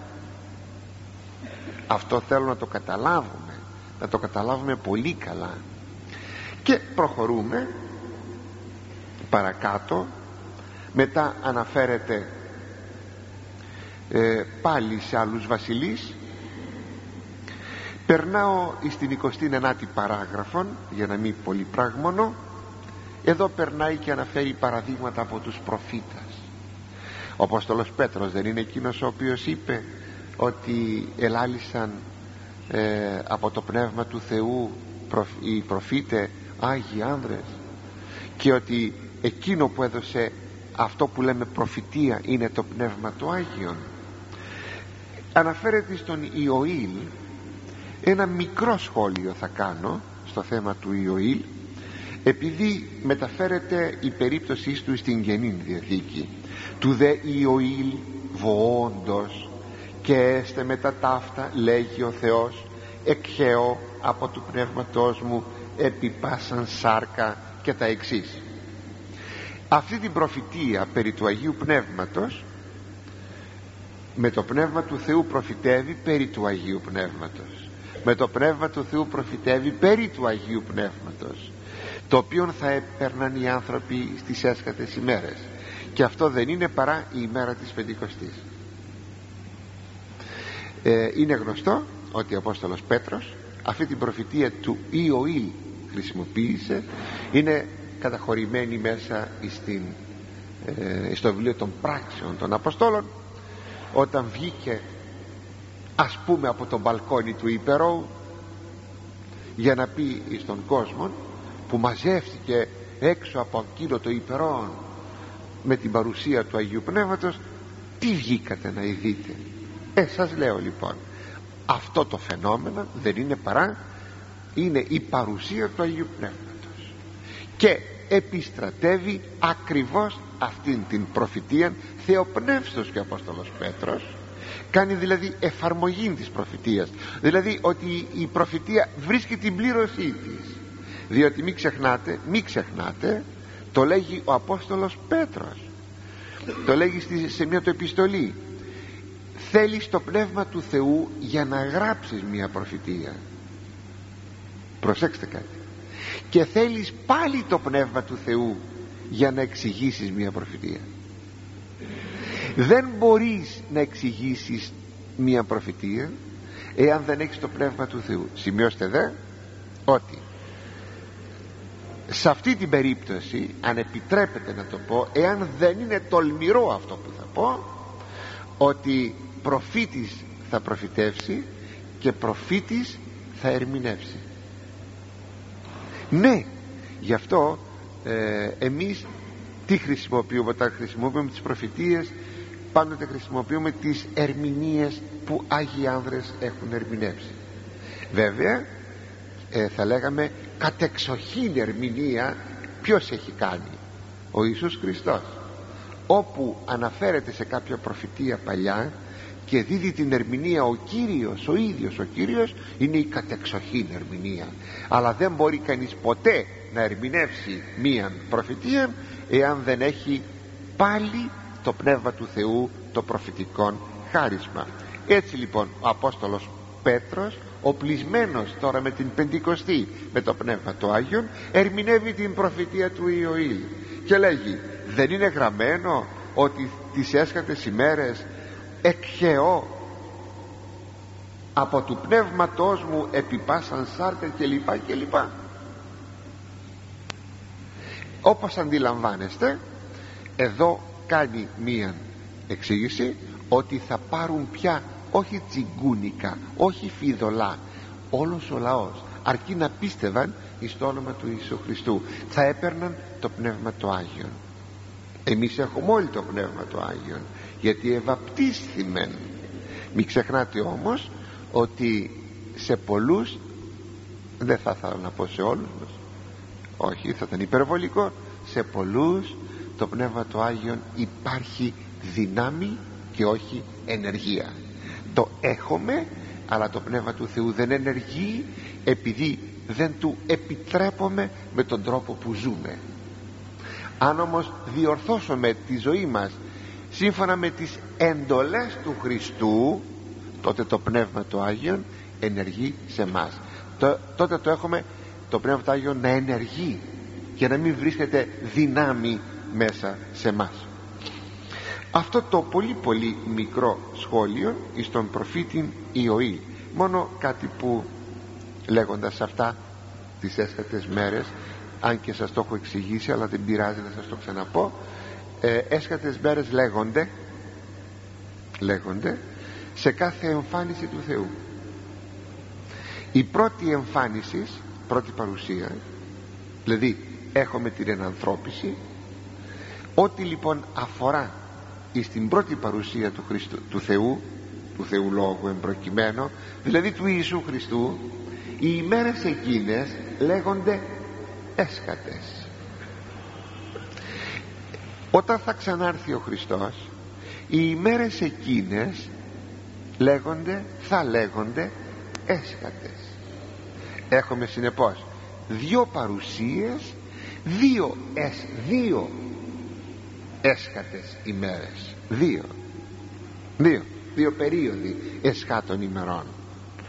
Αυτό θέλω να το καταλάβουμε, να το καταλάβουμε πολύ καλά. Και προχωρούμε παρακάτω. Μετά αναφέρεται πάλι σε άλλους βασιλείς. Περνάω στην 29η παράγραφον, για να μην πολυπράγμονο. Εδώ περνάει και αναφέρει παραδείγματα από τους προφήτας. Ο Απόστολος Πέτρος δεν είναι εκείνος ο οποίος είπε ότι ελάλησαν από το Πνεύμα του Θεού οι προφήτε Άγιοι άνδρες, και ότι εκείνο που έδωσε αυτό που λέμε προφητεία είναι το Πνεύμα του Άγιον. Αναφέρεται στον Ιωήλ. Ένα μικρό σχόλιο θα κάνω στο θέμα του Ιωήλ, επειδή μεταφέρεται η περίπτωσή του στην Καινή Διαθήκη. Του δε Ιωήλ βοόντος και έστε μετά ταύτα, λέγει ο Θεός, εκχέω από του πνεύματός μου επί πάσαν σάρκα, και τα εξής. Αυτή την προφητεία περί του Αγίου Πνεύματος, με το Πνεύμα του Θεού προφητεύει περί του Αγίου Πνεύματος, με το Πνεύμα του Θεού προφητεύει περί του Αγίου Πνεύματος, το οποίο θα έπαιρναν οι άνθρωποι στις έσχατες ημέρες, και αυτό δεν είναι παρά η ημέρα της Πεντηκοστής. Είναι γνωστό ότι ο Απόστολος Πέτρος αυτή την προφητεία του Ιωήλ χρησιμοποίησε, είναι καταχωρημένη μέσα στο βιβλίο των πράξεων των Αποστόλων, όταν βγήκε ας πούμε από το μπαλκόνι του Υπερώου για να πει στον κόσμο που μαζεύτηκε έξω από εκείνο το Υπερόν με την παρουσία του Αγίου Πνεύματος, τι βγήκατε να ειδείτε? Σας λέω λοιπόν, αυτό το φαινόμενο δεν είναι παρά, είναι η παρουσία του Αγίου Πνεύματος, και επιστρατεύει ακριβώς αυτήν την προφητεία θεοπνεύστος και ο Απόστολος Πέτρος. Κάνει δηλαδή εφαρμογή της προφητείας, δηλαδή ότι η προφητεία βρίσκει την πλήρωσή της, διότι μην ξεχνάτε, το λέγει ο Απόστολος Πέτρος, το λέγει σε μια του επιστολή, θέλεις το Πνεύμα του Θεού για να γράψεις μια προφητεία. Προσέξτε κάτι, και θέλεις πάλι το Πνεύμα του Θεού για να εξηγήσεις μια προφητεία. Δεν μπορείς να εξηγήσεις μια προφητεία εάν δεν έχεις το Πνεύμα του Θεού. Σημειώστε δε ότι σε αυτή την περίπτωση, αν επιτρέπετε να το πω, εάν δεν είναι τολμηρό αυτό που θα πω, ότι προφήτης θα προφητεύσει και προφήτης θα ερμηνεύσει. Ναι, γι' αυτό εμείς τι χρησιμοποιούμε? Όταν χρησιμοποιούμε τις προφητείες, πάντοτε χρησιμοποιούμε τις ερμηνείες που Άγιοι άνδρες έχουν ερμηνεύσει. Βέβαια θα λέγαμε κατεξοχήν ερμηνεία ποιος έχει κάνει? Ο Ιησούς Χριστός. Όπου αναφέρεται σε κάποια προφητεία παλιά και δίδει την ερμηνεία ο Κύριος, ο ίδιος ο Κύριος, είναι η κατεξοχήν ερμηνεία. Αλλά δεν μπορεί κανείς ποτέ να ερμηνεύσει μία προφητεία εάν δεν έχει πάλι το Πνεύμα του Θεού, το προφητικόν χάρισμα. Έτσι λοιπόν ο Απόστολος Πέτρος, οπλισμένος τώρα με την Πεντηκοστή, με το Πνεύμα του Άγιον, ερμηνεύει την προφητεία του Ιωήλ και λέγει, δεν είναι γραμμένο ότι τις έσχατες ημέρες εκχεώ από του πνεύματός μου επιπάσαν σάρκα κλπ. Όπως αντιλαμβάνεστε, εδώ κάνει μία εξήγηση ότι θα πάρουν πια όχι τσιγκούνικα, όχι φιδωλά, όλος ο λαός, αρκεί να πίστευαν εις το όνομα του Ιησού Χριστού, θα έπαιρναν το Πνεύμα του Άγιον. Εμείς έχουμε όλοι το Πνεύμα του Άγιον, γιατί ευαπτίσθημεν. Μην ξεχνάτε όμως ότι σε πολλούς, δεν θα ήθελα να πω σε όλους μας, όχι, θα ήταν υπερβολικό, σε πολλούς το Πνεύμα του Άγιον υπάρχει δύναμη και όχι ενεργεία. Το έχουμε, αλλά το Πνεύμα του Θεού δεν ενεργεί, επειδή δεν του επιτρέπουμε με τον τρόπο που ζούμε. Αν όμως διορθώσουμε τη ζωή μας σύμφωνα με τις εντολές του Χριστού, τότε το Πνεύμα του Άγιον ενεργεί σε μας. Τότε το έχουμε το Πνεύμα του Άγιον να ενεργεί και να μην βρίσκεται δυνάμει μέσα σε μας. Αυτό το πολύ μικρό σχόλιο εις τον προφήτη Ιωήλ, μόνο κάτι που λέγοντας αυτά τις έσχατες μέρες, αν και σας το έχω εξηγήσει, αλλά δεν πειράζει να σας το ξαναπώ, έσχατες μέρες λέγονται σε κάθε εμφάνιση του Θεού. Η πρώτη εμφάνιση, πρώτη παρουσία, δηλαδή έχουμε την ενανθρώπιση, ό,τι λοιπόν αφορά στην πρώτη παρουσία του Χριστού, του Θεού Λόγου εμπροκειμένου, δηλαδή του Ιησού Χριστού, οι ημέρες εκείνες λέγονται έσχατες. Όταν θα ξανάρθει ο Χριστός, οι ημέρες εκείνες θα λέγονται έσχατες. Έχουμε συνεπώς δύο παρουσίες, δύο έσχατες ημέρες, δύο περίοδοι εσχάτων ημερών.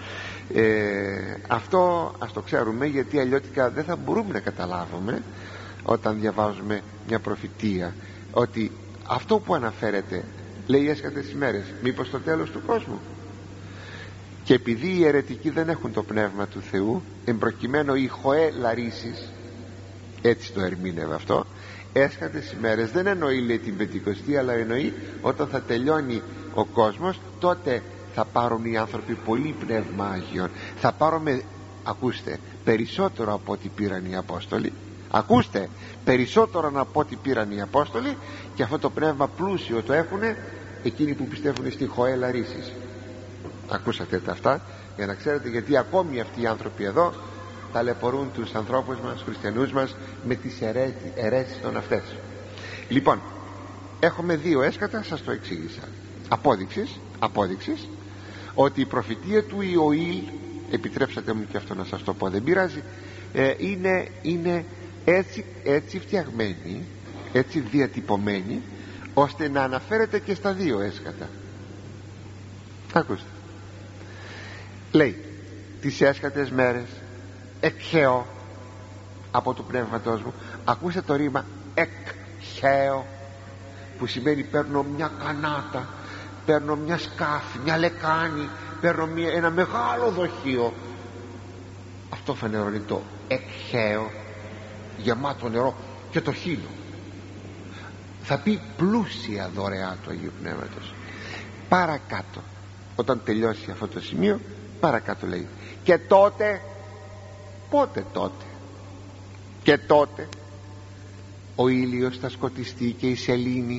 Αυτό ας το ξέρουμε, γιατί αλλιώτικα δεν θα μπορούμε να καταλάβουμε όταν διαβάζουμε μια προφητεία ότι αυτό που αναφέρεται, λέει έσχατες ημέρες, μήπως το τέλος του κόσμου? Και επειδή οι αιρετικοί δεν έχουν το πνεύμα του Θεού, εμπροκειμένου οι χοέ λαρίσεις, έτσι το ερμήνευε αυτό, έσχατες ημέρες δεν εννοεί, λέει, την Πεντηκοστή, αλλά εννοεί όταν θα τελειώνει ο κόσμος, τότε θα πάρουν οι άνθρωποι πολύ πνεύμα Άγιον. Θα πάρουμε, ακούστε, περισσότερο από ό,τι πήραν οι Απόστολοι. Ακούστε, περισσότερο από ό,τι πήραν οι Απόστολοι, και αυτό το πνεύμα πλούσιο το έχουν εκείνοι που πιστεύουν στη χοέ λαρίσεις. Ακούσατε τα αυτά, για να ξέρετε, γιατί ακόμη αυτοί οι άνθρωποι εδώ ταλαιπωρούν τους ανθρώπους μας, χριστιανούς μας, με τις αιρέσεις των αυτές. Λοιπόν, έχουμε δύο έσκατα, σας το εξήγησα. Απόδειξης ότι η προφητεία του Ιωήλ, επιτρέψατε μου και αυτό να σας το πω, δεν πειράζει, είναι έτσι φτιαγμένη, έτσι διατυπωμένη, ώστε να αναφέρεται και στα δύο έσκατα. Ακούστε, λέει τις έσχατες μέρες εκχέω από του πνεύματός μου. Ακούστε το ρήμα εκχέω, που σημαίνει παίρνω μια κανάτα, παίρνω μια σκάφη, μια λεκάνη, παίρνω ένα μεγάλο δοχείο. Αυτό φανερώνει το εκχέω, γεμάτο νερό και το χείλο. Θα πει πλούσια δωρεά του Αγίου Πνεύματος. Παρακάτω, όταν τελειώσει αυτό το σημείο, παρακάτω λέει, και τότε, πότε τότε? Και τότε ο ήλιος θα σκοτιστεί και η σελήνη,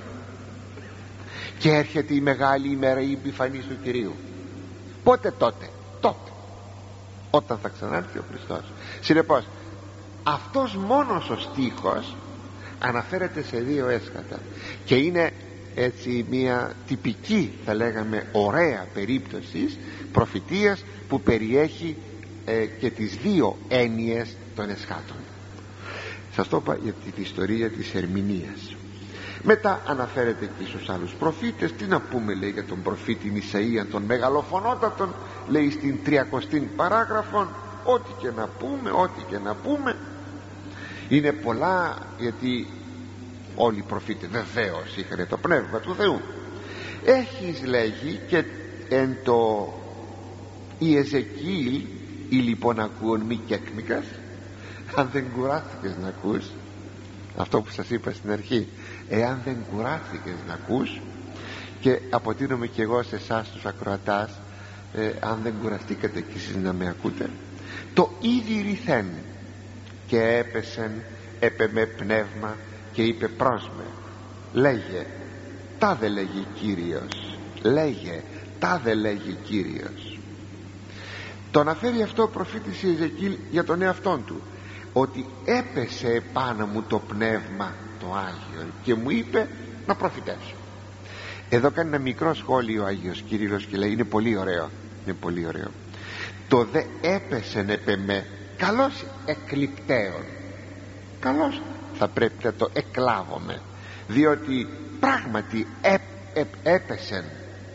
και έρχεται η μεγάλη ημέρα, η επιφανής του Κυρίου. Πότε τότε? Τότε, όταν θα ξανάρθει ο Χριστός. Συνεπώς αυτός μόνος ο στίχος αναφέρεται σε δύο έσκατα, και είναι έτσι μια τυπική, θα λέγαμε ωραία περίπτωση προφητείας που περιέχει και τις δύο έννοιες των εσχάτων. Σας το είπα για την ιστορία της ερμηνείας. Μετά αναφέρεται και στους άλλους προφήτες. Τι να πούμε, λέει, για τον προφήτη Ισαΐα, τον μεγαλοφωνότατον, λέει στην 30η παράγραφο. Ό,τι και να πούμε είναι πολλά, γιατί όλοι οι προφήτες βεβαίως είχαν το πνεύμα του Θεού. Έχεις, λέγει, και εν το η Εζεκίλ ή λοιπόν ακούων μη κέκμικας. Αν δεν κουράστηκες να ακούς αυτό που σας είπα στην αρχή, εάν δεν κουράστηκες να ακούς, και αποτείνομαι και εγώ σε εσάς τους ακροατάς, αν δεν κουραστήκατε κι εσείς να με ακούτε, το ήδη ρηθέν, και έπεσεν έπε με πνεύμα και είπε πρόσμε, λέγε τάδε λέγει Κύριος, λέγε τάδε λέγει Κύριος. Το αναφέρει αυτό ο προφήτης Ιεζεκίλ για τον εαυτόν του, ότι έπεσε επάνω μου το πνεύμα το Άγιο και μου είπε να προφητεύσω. Εδώ κάνει ένα μικρό σχόλιο ο Άγιος Κύριλλος και λέει, είναι πολύ ωραίο, είναι πολύ ωραίο. Το δε έπεσεν επ' με, καλώς εκλειπτέων, καλώς θα πρέπει να το εκλάβουμε, διότι πράγματι έπεσεν,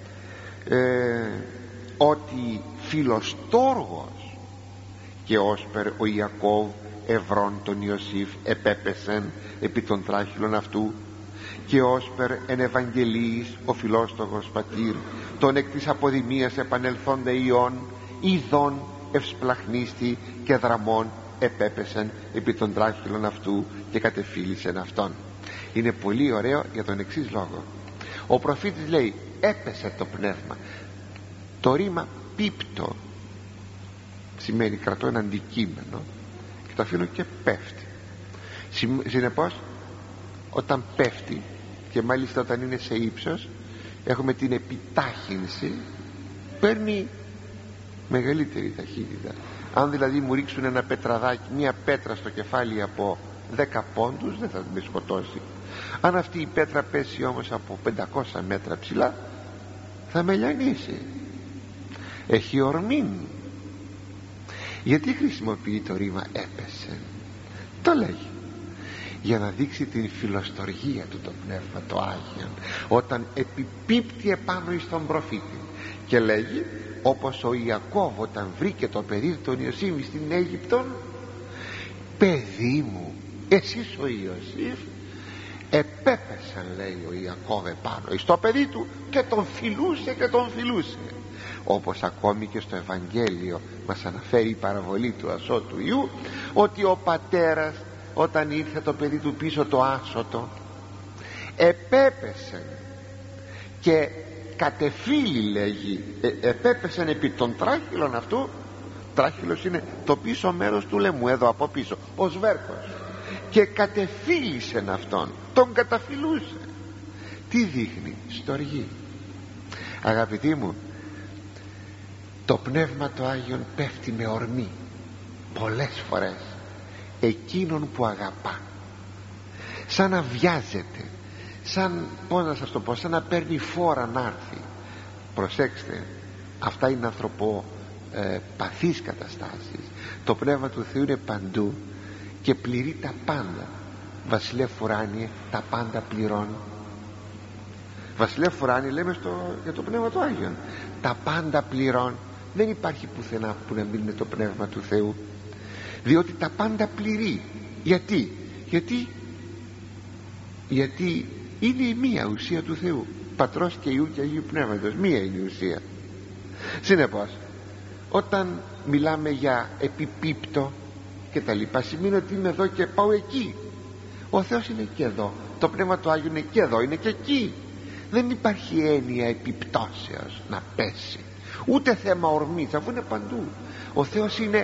ότι φιλοστόργος και όσπερ ο Ιακώβ ευρών τον Ιωσήφ επέπεσεν επί των τράχυλων αυτού, και όσπερ εν Ευαγγελίης ο φιλόστογος πατήρ τον εκ της αποδημίας επανελθόνται ιών ειδών ευσπλαχνίστη και δραμών επέπεσεν επί των τράχυλων αυτού και κατεφύλισεν αυτόν. Είναι πολύ ωραίο για τον εξής λόγο. Ο προφήτης λέει έπεσε το πνεύμα. Το ρήμα πίπτο σημαίνει κρατώ ένα αντικείμενο και το αφήνω και πέφτει. Συνεπώς όταν πέφτει, και μάλιστα όταν είναι σε ύψος, έχουμε την επιτάχυνση, παίρνει μεγαλύτερη ταχύτητα. Αν δηλαδή μου ρίξουν ένα πετραδάκι, μια πέτρα στο κεφάλι από 10 πόντους, δεν θα με σκοτώσει. Αν αυτή η πέτρα πέσει όμως από 500 μέτρα ψηλά, θα με λιανίσει. Έχει ορμή. Γιατί χρησιμοποιεί το ρήμα έπεσε? Το λέγει για να δείξει την φιλοστοργία του το πνεύμα το Άγιον, όταν επιπίπτει επάνω εις τον προφήτη, και λέγει όπως ο Ιακώβ όταν βρήκε το παιδί του τον Ιωσήφ στην Αίγυπτον, παιδί μου, εσείς ο Ιωσήφ, επέπεσαν, λέει ο Ιακώβ, επάνω στο παιδί του και τον φιλούσε και τον φιλούσε. Όπως ακόμη και στο Ευαγγέλιο μας αναφέρει η παραβολή του ασώτου Ιού, ότι ο πατέρας όταν ήρθε το παιδί του πίσω το άσωτο, επέπεσαν και κατεφύλι, λέγει, επέπεσαν επί των τράχυλων αυτού. Τράχυλος είναι το πίσω μέρος του λαιμού, εδώ από πίσω, ο σβέρκος, και κατεφύλισεν αυτόν, τον καταφυλούσε. Τι δείχνει? στοργή. Αγαπητοί μου, το Πνεύμα το Άγιον πέφτει με ορμή πολλές φορές εκείνον που αγαπά, σαν να βιάζεται, σαν, πώς να σας το πω, σαν να παίρνει φόρα να έρθει. Προσέξτε, αυτά είναι ανθρωποπαθείς καταστάσεις. Το Πνεύμα του Θεού είναι παντού και πληρεί τα πάντα. Βασιλεύ Ουράνιε, τα πάντα πληρώνει. Βασιλεύ Ουράνιε λέμε για το Πνεύμα του Άγιον, τα πάντα πληρώνει. Δεν υπάρχει πουθενά που να μην είναι το Πνεύμα του Θεού, διότι τα πάντα πληρεί. Γιατί είναι η μία ουσία του Θεού, Πατρός και Υιού και Αγίου Πνεύματος, μία είναι η ουσία. Συνεπώς, όταν μιλάμε για επιπίπτω και τα λοιπά, σημαίνει ότι είμαι εδώ και πάω εκεί. Ο Θεός είναι και εδώ, το Πνεύμα του Άγιου είναι και εδώ, είναι και εκεί. Δεν υπάρχει έννοια επιπτώσεως να πέσει, ούτε θέμα ορμής, αφού είναι παντού. Ο Θεός είναι,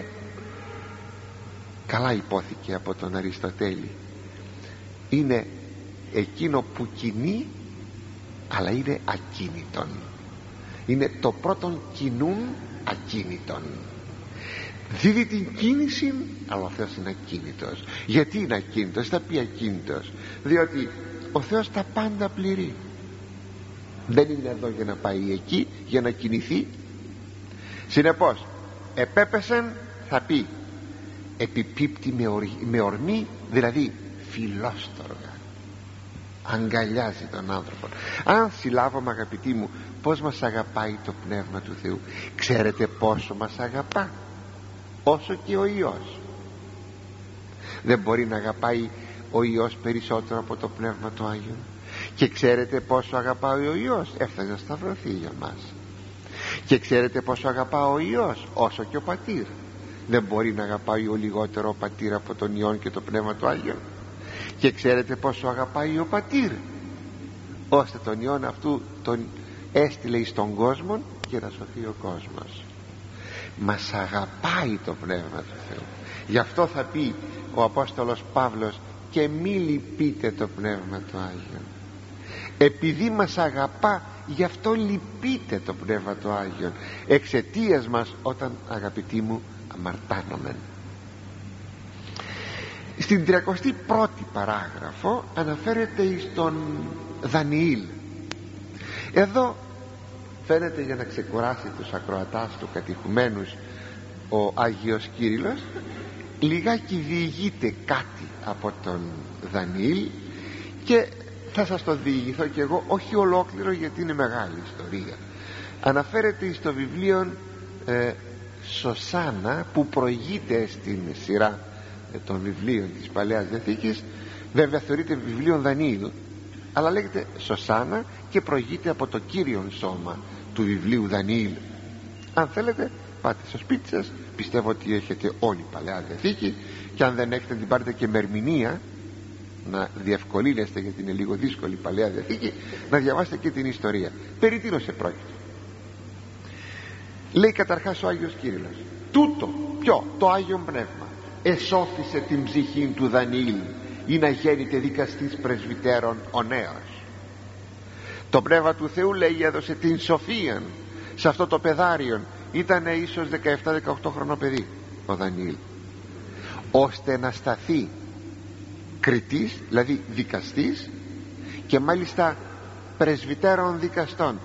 καλά υπόθηκε από τον Αριστοτέλη, είναι εκείνο που κινεί αλλά είναι ακίνητον. Είναι το πρώτον κινούν ακίνητον. Δίδει την κίνηση, αλλά ο Θεός είναι ακίνητος. Γιατί είναι ακίνητος? Θα πει ακίνητος διότι ο Θεός τα πάντα πληρεί. Δεν είναι εδώ για να πάει εκεί, για να κινηθεί. Συνεπώς, επέπεσεν, θα πει επιπίπτει με ορμή, δηλαδή φιλόστοργα, αγκαλιάζει τον άνθρωπο. Αν συλλάβουμε, αγαπητοί μου, πως μας αγαπάει το Πνεύμα του Θεού, ξέρετε πόσο μας αγαπά? Όσο και ο Υιός. Δεν μπορεί να αγαπάει ο Υιός περισσότερο από το Πνεύμα του Άγιον? Και ξέρετε πόσο αγαπάει ο Υιός? Έφτασε να σταυρωθεί για μας. Και ξέρετε πόσο αγαπά ο Υιός? Όσο και ο Πατήρ. Δεν μπορεί να αγαπάει ο λιγότερο ο Πατήρ από τον Υιόν και το Πνεύμα του Άγιον. Και ξέρετε πόσο αγαπάει ο Πατήρ, ώστε τον Υιόν αυτού τον έστειλε εις τον κόσμο για να σωθεί ο κόσμος. Μας αγαπάει το Πνεύμα του Θεού. Γι' αυτό θα πει ο Απόστολος Παύλος, και μη λυπείτε το Πνεύμα του Άγιον. Επειδή μας αγαπά, γι' αυτό λυπείτε το Πνεύμα του Άγιον, εξαιτίας μας, όταν, αγαπητοί μου, αμαρτάνομεν. Στην 31η παράγραφο αναφέρεται στον Δανιήλ. Εδώ φαίνεται, για να ξεκουράσει τους ακροατάς του κατηχουμένους, ο Άγιος Κύριλλος λιγάκι διηγείται κάτι από τον Δανιήλ, και θα σας το διηγηθώ και εγώ, όχι ολόκληρο γιατί είναι μεγάλη ιστορία. Αναφέρεται στο βιβλίο Σωσάνα, που προηγείται στην σειρά των βιβλίων της Παλαιάς Διαθήκης. Βέβαια θεωρείται βιβλίο Δανιήλ, αλλά λέγεται Σωσάνα και προηγείται από το κύριον σώμα του βιβλίου Δανιήλ. Αν θέλετε, πάτε στο σπίτι σας, πιστεύω ότι έχετε όλη η Παλαιά Διαθήκη, και αν δεν έχετε, την πάρετε και με ερμηνεία, να διευκολύνεστε, γιατί είναι λίγο δύσκολη η Παλαιά Διαθήκη, να διαβάσετε και την ιστορία. Περί τίνος επρόκειτο? Λέει καταρχάς ο Άγιος Κύριλλος, τούτο, ποιο? Το Άγιον Πνεύμα εσώθησε την ψυχή του Δανιήλ, ή να γέννηται δικαστής πρεσβυτέρων ο νέος. Το Πνεύμα του Θεού, λέει, έδωσε την σοφία σε αυτό το παιδάριον. Ήταν ίσως 17-18 χρονών παιδί ο Δανιήλ, ώστε να σταθεί κριτής, δηλαδή δικαστής, και μάλιστα πρεσβυτέρων δικαστών,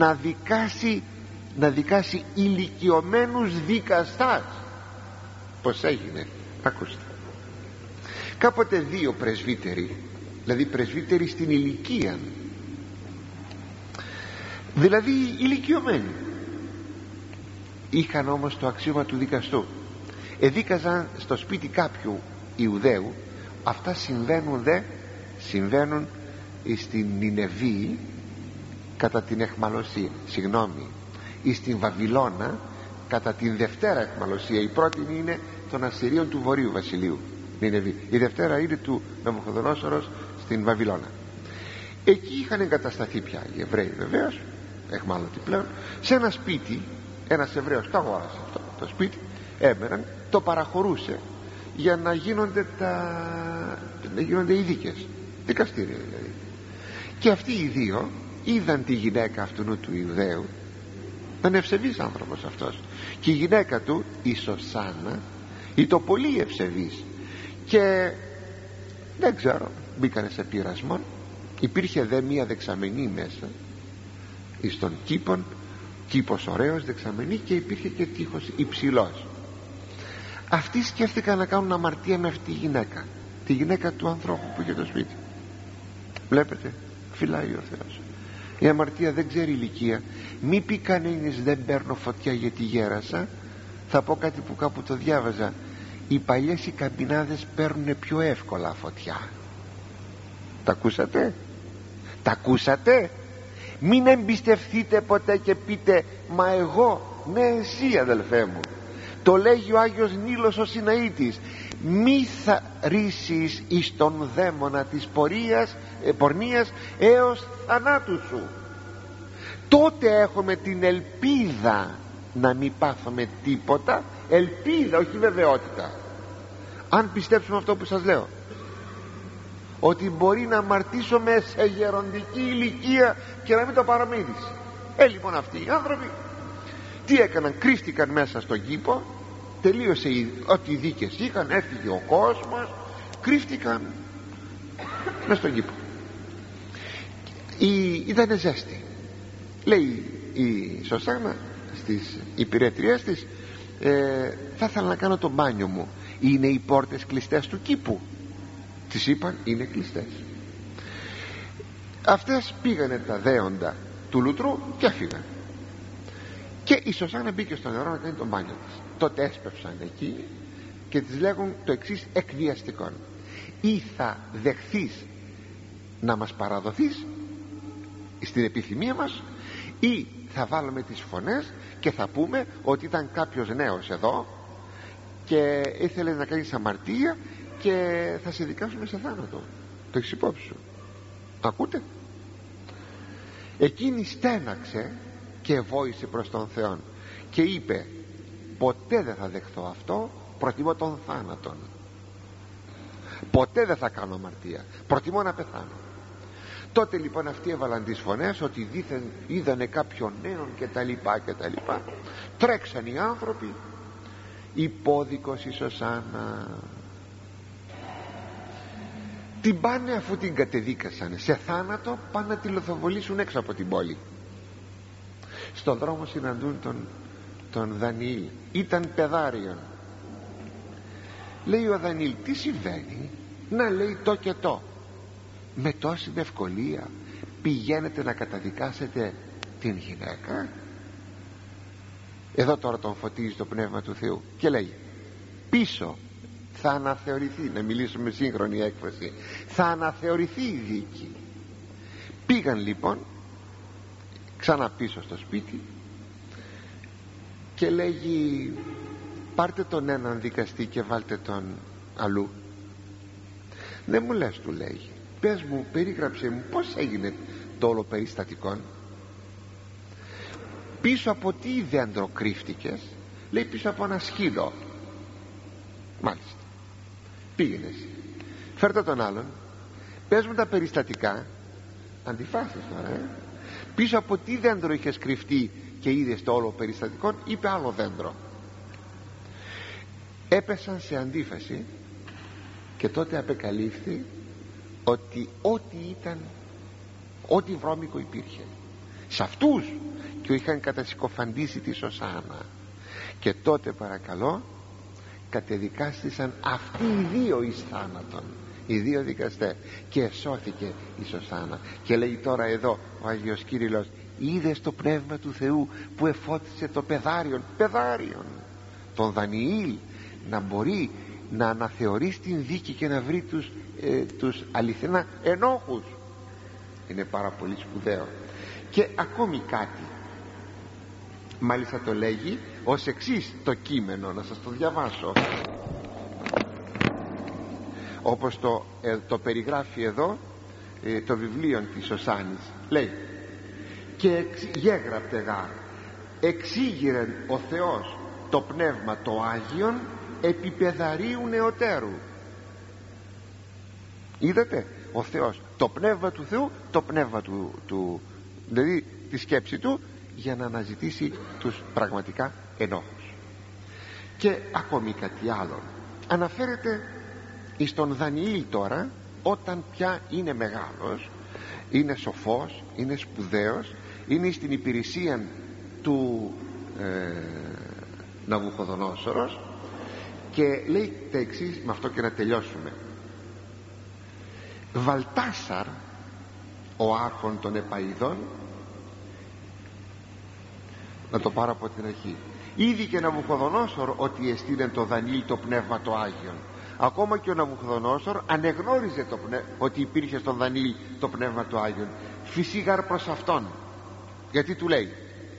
να δικάσει ηλικιωμένους δικαστάς. Πως έγινε? Ακούστε. Κάποτε δύο πρεσβύτεροι, δηλαδή πρεσβύτεροι στην ηλικία, δηλαδή ηλικιωμένοι, είχαν όμως το αξίωμα του δικαστού, εδίκαζαν στο σπίτι κάποιου Ιουδαίου. Αυτά συμβαίνουν στην Νινεβή κατά την εχμαλωσία, ή στην Βαβυλώνα κατά την δευτέρα εχμαλωσία. Η πρώτη είναι των Ασσυρίων του Βορείου Βασιλείου, Νινεβή. Η δευτέρα είναι του Ναβουχοδονόσορος στην Βαβυλώνα. Εκεί είχαν εγκατασταθεί πια οι Εβραίοι, βεβαίως εχμάλωτοι πλέον, σε ένα σπίτι. Ένας Εβραίος το αγόρασε αυτό το σπίτι, έμεναν, το παραχωρούσε για να γίνονται οι δίκες, δικαστήρια δηλαδή. Και αυτοί οι δύο είδαν τη γυναίκα αυτού του Ιουδαίου. Ήταν ευσεβής άνθρωπος αυτός, και η γυναίκα του, η Σωσάνα, ήταν πολύ ευσεβής, και δεν ξέρω, μπήκανε σε πειρασμό. Υπήρχε δε μία δεξαμενή μέσα εις των κήπων, κήπος ωραίος, δεξαμενή, και υπήρχε και τείχος υψηλός. Αυτοί σκέφτηκαν να κάνουν αμαρτία με αυτή τη γυναίκα, τη γυναίκα του ανθρώπου που είχε το σπίτι. Βλέπετε, φυλάει ο Θεός. Η αμαρτία δεν ξέρει ηλικία. Μη πει κανένας δεν παίρνω φωτιά γιατί γέρασα. Θα πω κάτι που κάπου το διάβαζα: οι παλιές οι καμπινάδες παίρνουν πιο εύκολα φωτιά. Τα ακούσατε? Τα ακούσατε? Μην εμπιστευτείτε ποτέ και πείτε μα εγώ. Ναι, εσύ αδελφέ μου. Το λέγει ο Άγιος Νίλος ο Σιναήτης: μη θα ρίσεις εις τον δαίμονα της πορνείας έως θανάτου σου. Τότε έχουμε την ελπίδα να μην πάθουμε τίποτα. Ελπίδα, όχι βεβαιότητα. Αν πιστέψουμε αυτό που σας λέω, ότι μπορεί να αμαρτήσουμε σε γεροντική ηλικία και να μην το παραμείνεις. Λοιπόν αυτοί οι άνθρωποι τι έκαναν? Κρύφτηκαν μέσα στον κήπο. Τελείωσε ό,τι δίκες είχαν, έφυγε ο κόσμος, κρύφτηκαν μέσα στον κήπο. Ήτανε ζέστη. Λέει η Σωσάνα στις υπηρέτριές της: θα ήθελα να κάνω το μπάνιο μου. Είναι οι πόρτες κλειστές του κήπου? Της είπαν είναι κλειστές. Αυτές πήγανε τα δέοντα του λουτρού και έφυγαν. Και η Σωσάνα μπήκε στο νερό να κάνει το μπάνιο της. Τότε έσπευσαν εκεί και της λέγουν το εξής εκβιαστικόν: ή θα δεχθείς να μας παραδοθείς στην επιθυμία μας, ή θα βάλουμε τις φωνές και θα πούμε ότι ήταν κάποιος νέος εδώ και ήθελε να κάνεις αμαρτία και θα σε δικάσουμε σε θάνατο. Το έχεις υπόψη σου? Ακούτε? Εκείνη στέναξε και βόησε προς τον Θεό και είπε: ποτέ δεν θα δεχθώ αυτό, προτιμώ τον θάνατον. Ποτέ δεν θα κάνω αμαρτία, προτιμώ να πεθάνω. Τότε λοιπόν αυτοί έβαλαν τις φωνές ότι δήθεν είδανε κάποιον νέον και τα λοιπά και τα λοιπά. Τρέξαν οι άνθρωποι, υπόδικος η Σωσάνα. Την πάνε, αφού την κατεδίκασαν σε θάνατο, πάνε να τη λοθοβολήσουν έξω από την πόλη. Στον δρόμο συναντούν τον Δανιήλ. Ήταν παιδάριον. Λέει ο Δανιήλ: τι συμβαίνει? Να, λέει, το και το. Με τόση ευκολία πηγαίνετε να καταδικάσετε την γυναίκα? Εδώ τώρα τον φωτίζει το Πνεύμα του Θεού και λέει: πίσω θα αναθεωρηθεί, να μιλήσουμε με σύγχρονη έκφραση, θα αναθεωρηθεί η δίκη. Πήγαν λοιπόν ξανά πίσω στο σπίτι και λέγει: πάρτε τον έναν δικαστή και βάλτε τον αλλού. Δεν μου λες, του λέει, πες μου, περίγραψε μου πως έγινε το όλο περιστατικό. Πίσω από τι δέντρο κρύφτηκες? Λέει: πίσω από ένα σκύλο. Μάλιστα, πήγαινε εσύ, φέρτε τον άλλον, πες μου τα περιστατικά. Αντιφάσεις τώρα, Πίσω από τι δέντρο είχες κρυφτεί και είδες το όλο περιστατικό? Είπε άλλο δέντρο. Έπεσαν σε αντίφαση και τότε απεκαλύφθη ότι ό,τι βρώμικο υπήρχε σε αυτούς και είχαν κατασυκοφαντήσει τη Σωσάνα. Και τότε, παρακαλώ, κατεδικάστησαν αυτοί οι δύο εις θάνατον, οι δύο δικαστές, και σώθηκε η Σωσάνα. Και λέει τώρα εδώ ο Άγιος Κύριλλος: είδες το Πνεύμα του Θεού που εφώτισε το παιδάριον τον Δανιήλ να μπορεί να αναθεωρεί την δίκη και να βρει τους αληθινά ενόχους? Είναι πάρα πολύ σπουδαίο. Και ακόμη κάτι, μάλιστα το λέγει ως εξής το κείμενο, να σας το διαβάσω όπως το περιγράφει εδώ το βιβλίο της Οσάνης. Λέει: και γέγραπτε γάρ, εξήγηρεν ο Θεός το πνεύμα το Άγιον επί παιδαρίου νεωτέρου. Είδατε, ο Θεός το πνεύμα του Θεού, το πνεύμα του δηλαδή τη σκέψη του, για να αναζητήσει τους πραγματικά ενόχους. Και ακόμη κάτι άλλο αναφέρεται εις τον Δανιήλ τώρα, όταν πια είναι μεγάλος, είναι σοφός, είναι σπουδαίος, είναι στην υπηρεσία του Ναβουχοδονόσορος, και λέει τα εξής, με αυτό και να τελειώσουμε: Βαλτάσαρ ο άρχον των Επαειδών, να το πάρω από την αρχή, ήδη και Ναβουχοδονόσορ ότι εστήλεν το Δανιήλ το πνεύμα το Άγιον. Ακόμα και ο Ναβουχοδονόσορ ανεγνώριζε ότι υπήρχε στον Δανιήλ το πνεύμα το Άγιον. Φυσίγαρ προς αυτόν, γιατί του λέει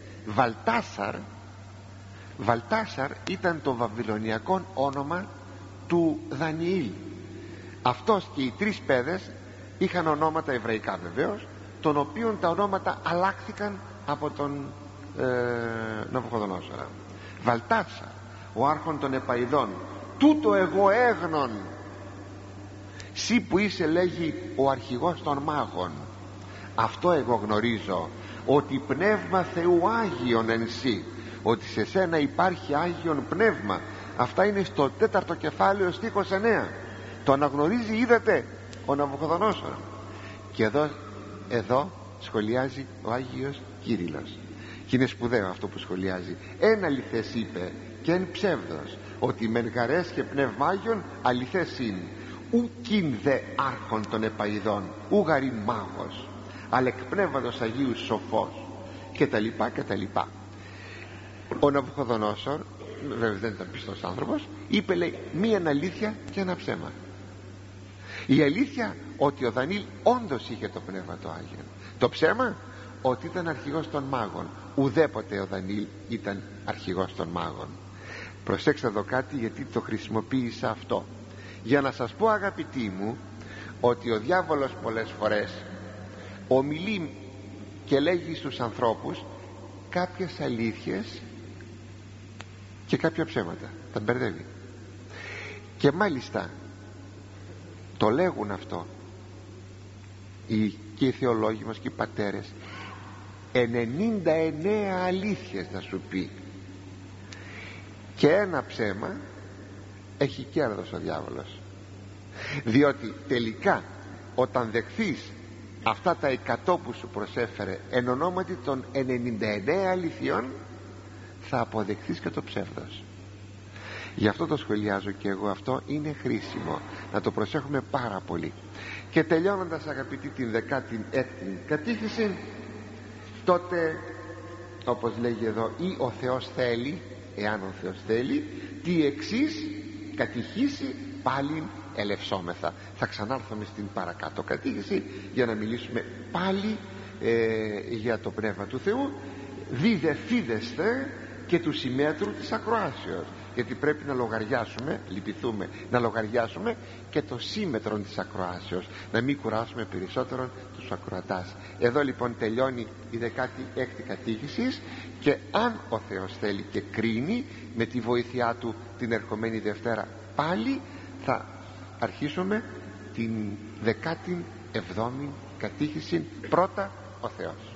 Βαλτάσαρ ήταν το βαβυλωνιακό όνομα του Δανιήλ. Αυτός και οι τρεις παιδες είχαν ονόματα εβραϊκά βεβαίως, των οποίων τα ονόματα αλλάχθηκαν από τον Ναβουχοδονόσορα. Βαλτάσαρ ο άρχον των Επαειδών, τούτο εγώ έγνον, σύ που είσαι, λέγει, ο αρχηγός των μάγων. Αυτό εγώ γνωρίζω, ότι πνεύμα Θεού Άγιον εν σύ, ότι σε σένα υπάρχει Άγιον πνεύμα. Αυτά είναι στο 4ο κεφάλαιο στίχος 9. Το αναγνωρίζει, είδατε, ο Ναβουχοδονόσορα. Και εδώ σχολιάζει ο Άγιος Κύριλλος, και είναι σπουδαίο αυτό που σχολιάζει. Εν αληθές είπε και εν ψεύδος, ότι μεν γαρές και πνεύμα Άγιον αληθές είναι. Ουκίν δε άρχον των Επαειδών, ου γαρήν μάγος, αλλά εκ πνεύματος Αγίου σοφός, και τα λοιπά και τα λοιπά. Ο Ναβουχοδονόσορ, βέβαια δεν ήταν πιστός άνθρωπος, είπε, λέει, μία αλήθεια και ένα ψέμα. Η αλήθεια ότι ο Δανιήλ όντως είχε το πνεύμα το Άγιον. Το ψέμα ότι ήταν αρχηγός των μάγων. Ουδέποτε ο Δανιήλ ήταν αρχηγός των μάγων. Προσέξτε εδώ κάτι, γιατί το χρησιμοποίησα αυτό για να σας πω, αγαπητοί μου, ότι ο διάβολος πολλές φορές ομιλεί και λέγει στους ανθρώπους κάποιες αλήθειες και κάποια ψέματα, τα μπερδεύει. Και μάλιστα το λέγουν αυτό και οι θεολόγοι μας και οι πατέρες, 99 αλήθειες να σου πει και ένα ψέμα, έχει κέρδος ο διάβολος. Διότι τελικά όταν δεχθείς αυτά τα 100 που σου προσέφερε εν ονόματι των 99 αληθιών, θα αποδεχθείς και το ψεύδος. Γι' αυτό το σχολιάζω και εγώ, αυτό είναι χρήσιμο να το προσέχουμε πάρα πολύ. Και τελειώνοντας, αγαπητοί, την 16η κατήχηση, τότε, όπως λέγει εδώ, ή ο Θεός θέλει, εάν ο Θεός θέλει, τι εξής κατηχήσει πάλι ελευσόμεθα. Θα ξανάρθουμε στην παρακάτω κατήχηση για να μιλήσουμε πάλι για το Πνεύμα του Θεού. Δίδε φίδεστε και του συμμέτρου της ακροάσεως, γιατί πρέπει να λογαριάσουμε, λυπηθούμε, να λογαριάσουμε και το σύμμετρο της ακροάσεως, να μην κουράσουμε περισσότερο τους ακροατάς. Εδώ λοιπόν τελειώνει η 16η κατήχηση, και αν ο Θεός θέλει και κρίνει, με τη βοήθειά του την ερχομένη Δευτέρα πάλι θα αρχίσουμε την 17η κατήχηση, πρώτα ο Θεός.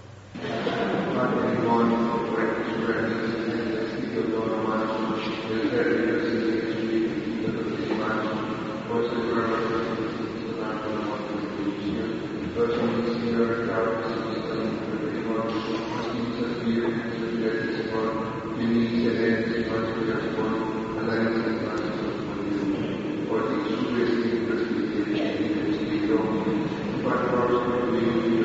Ότι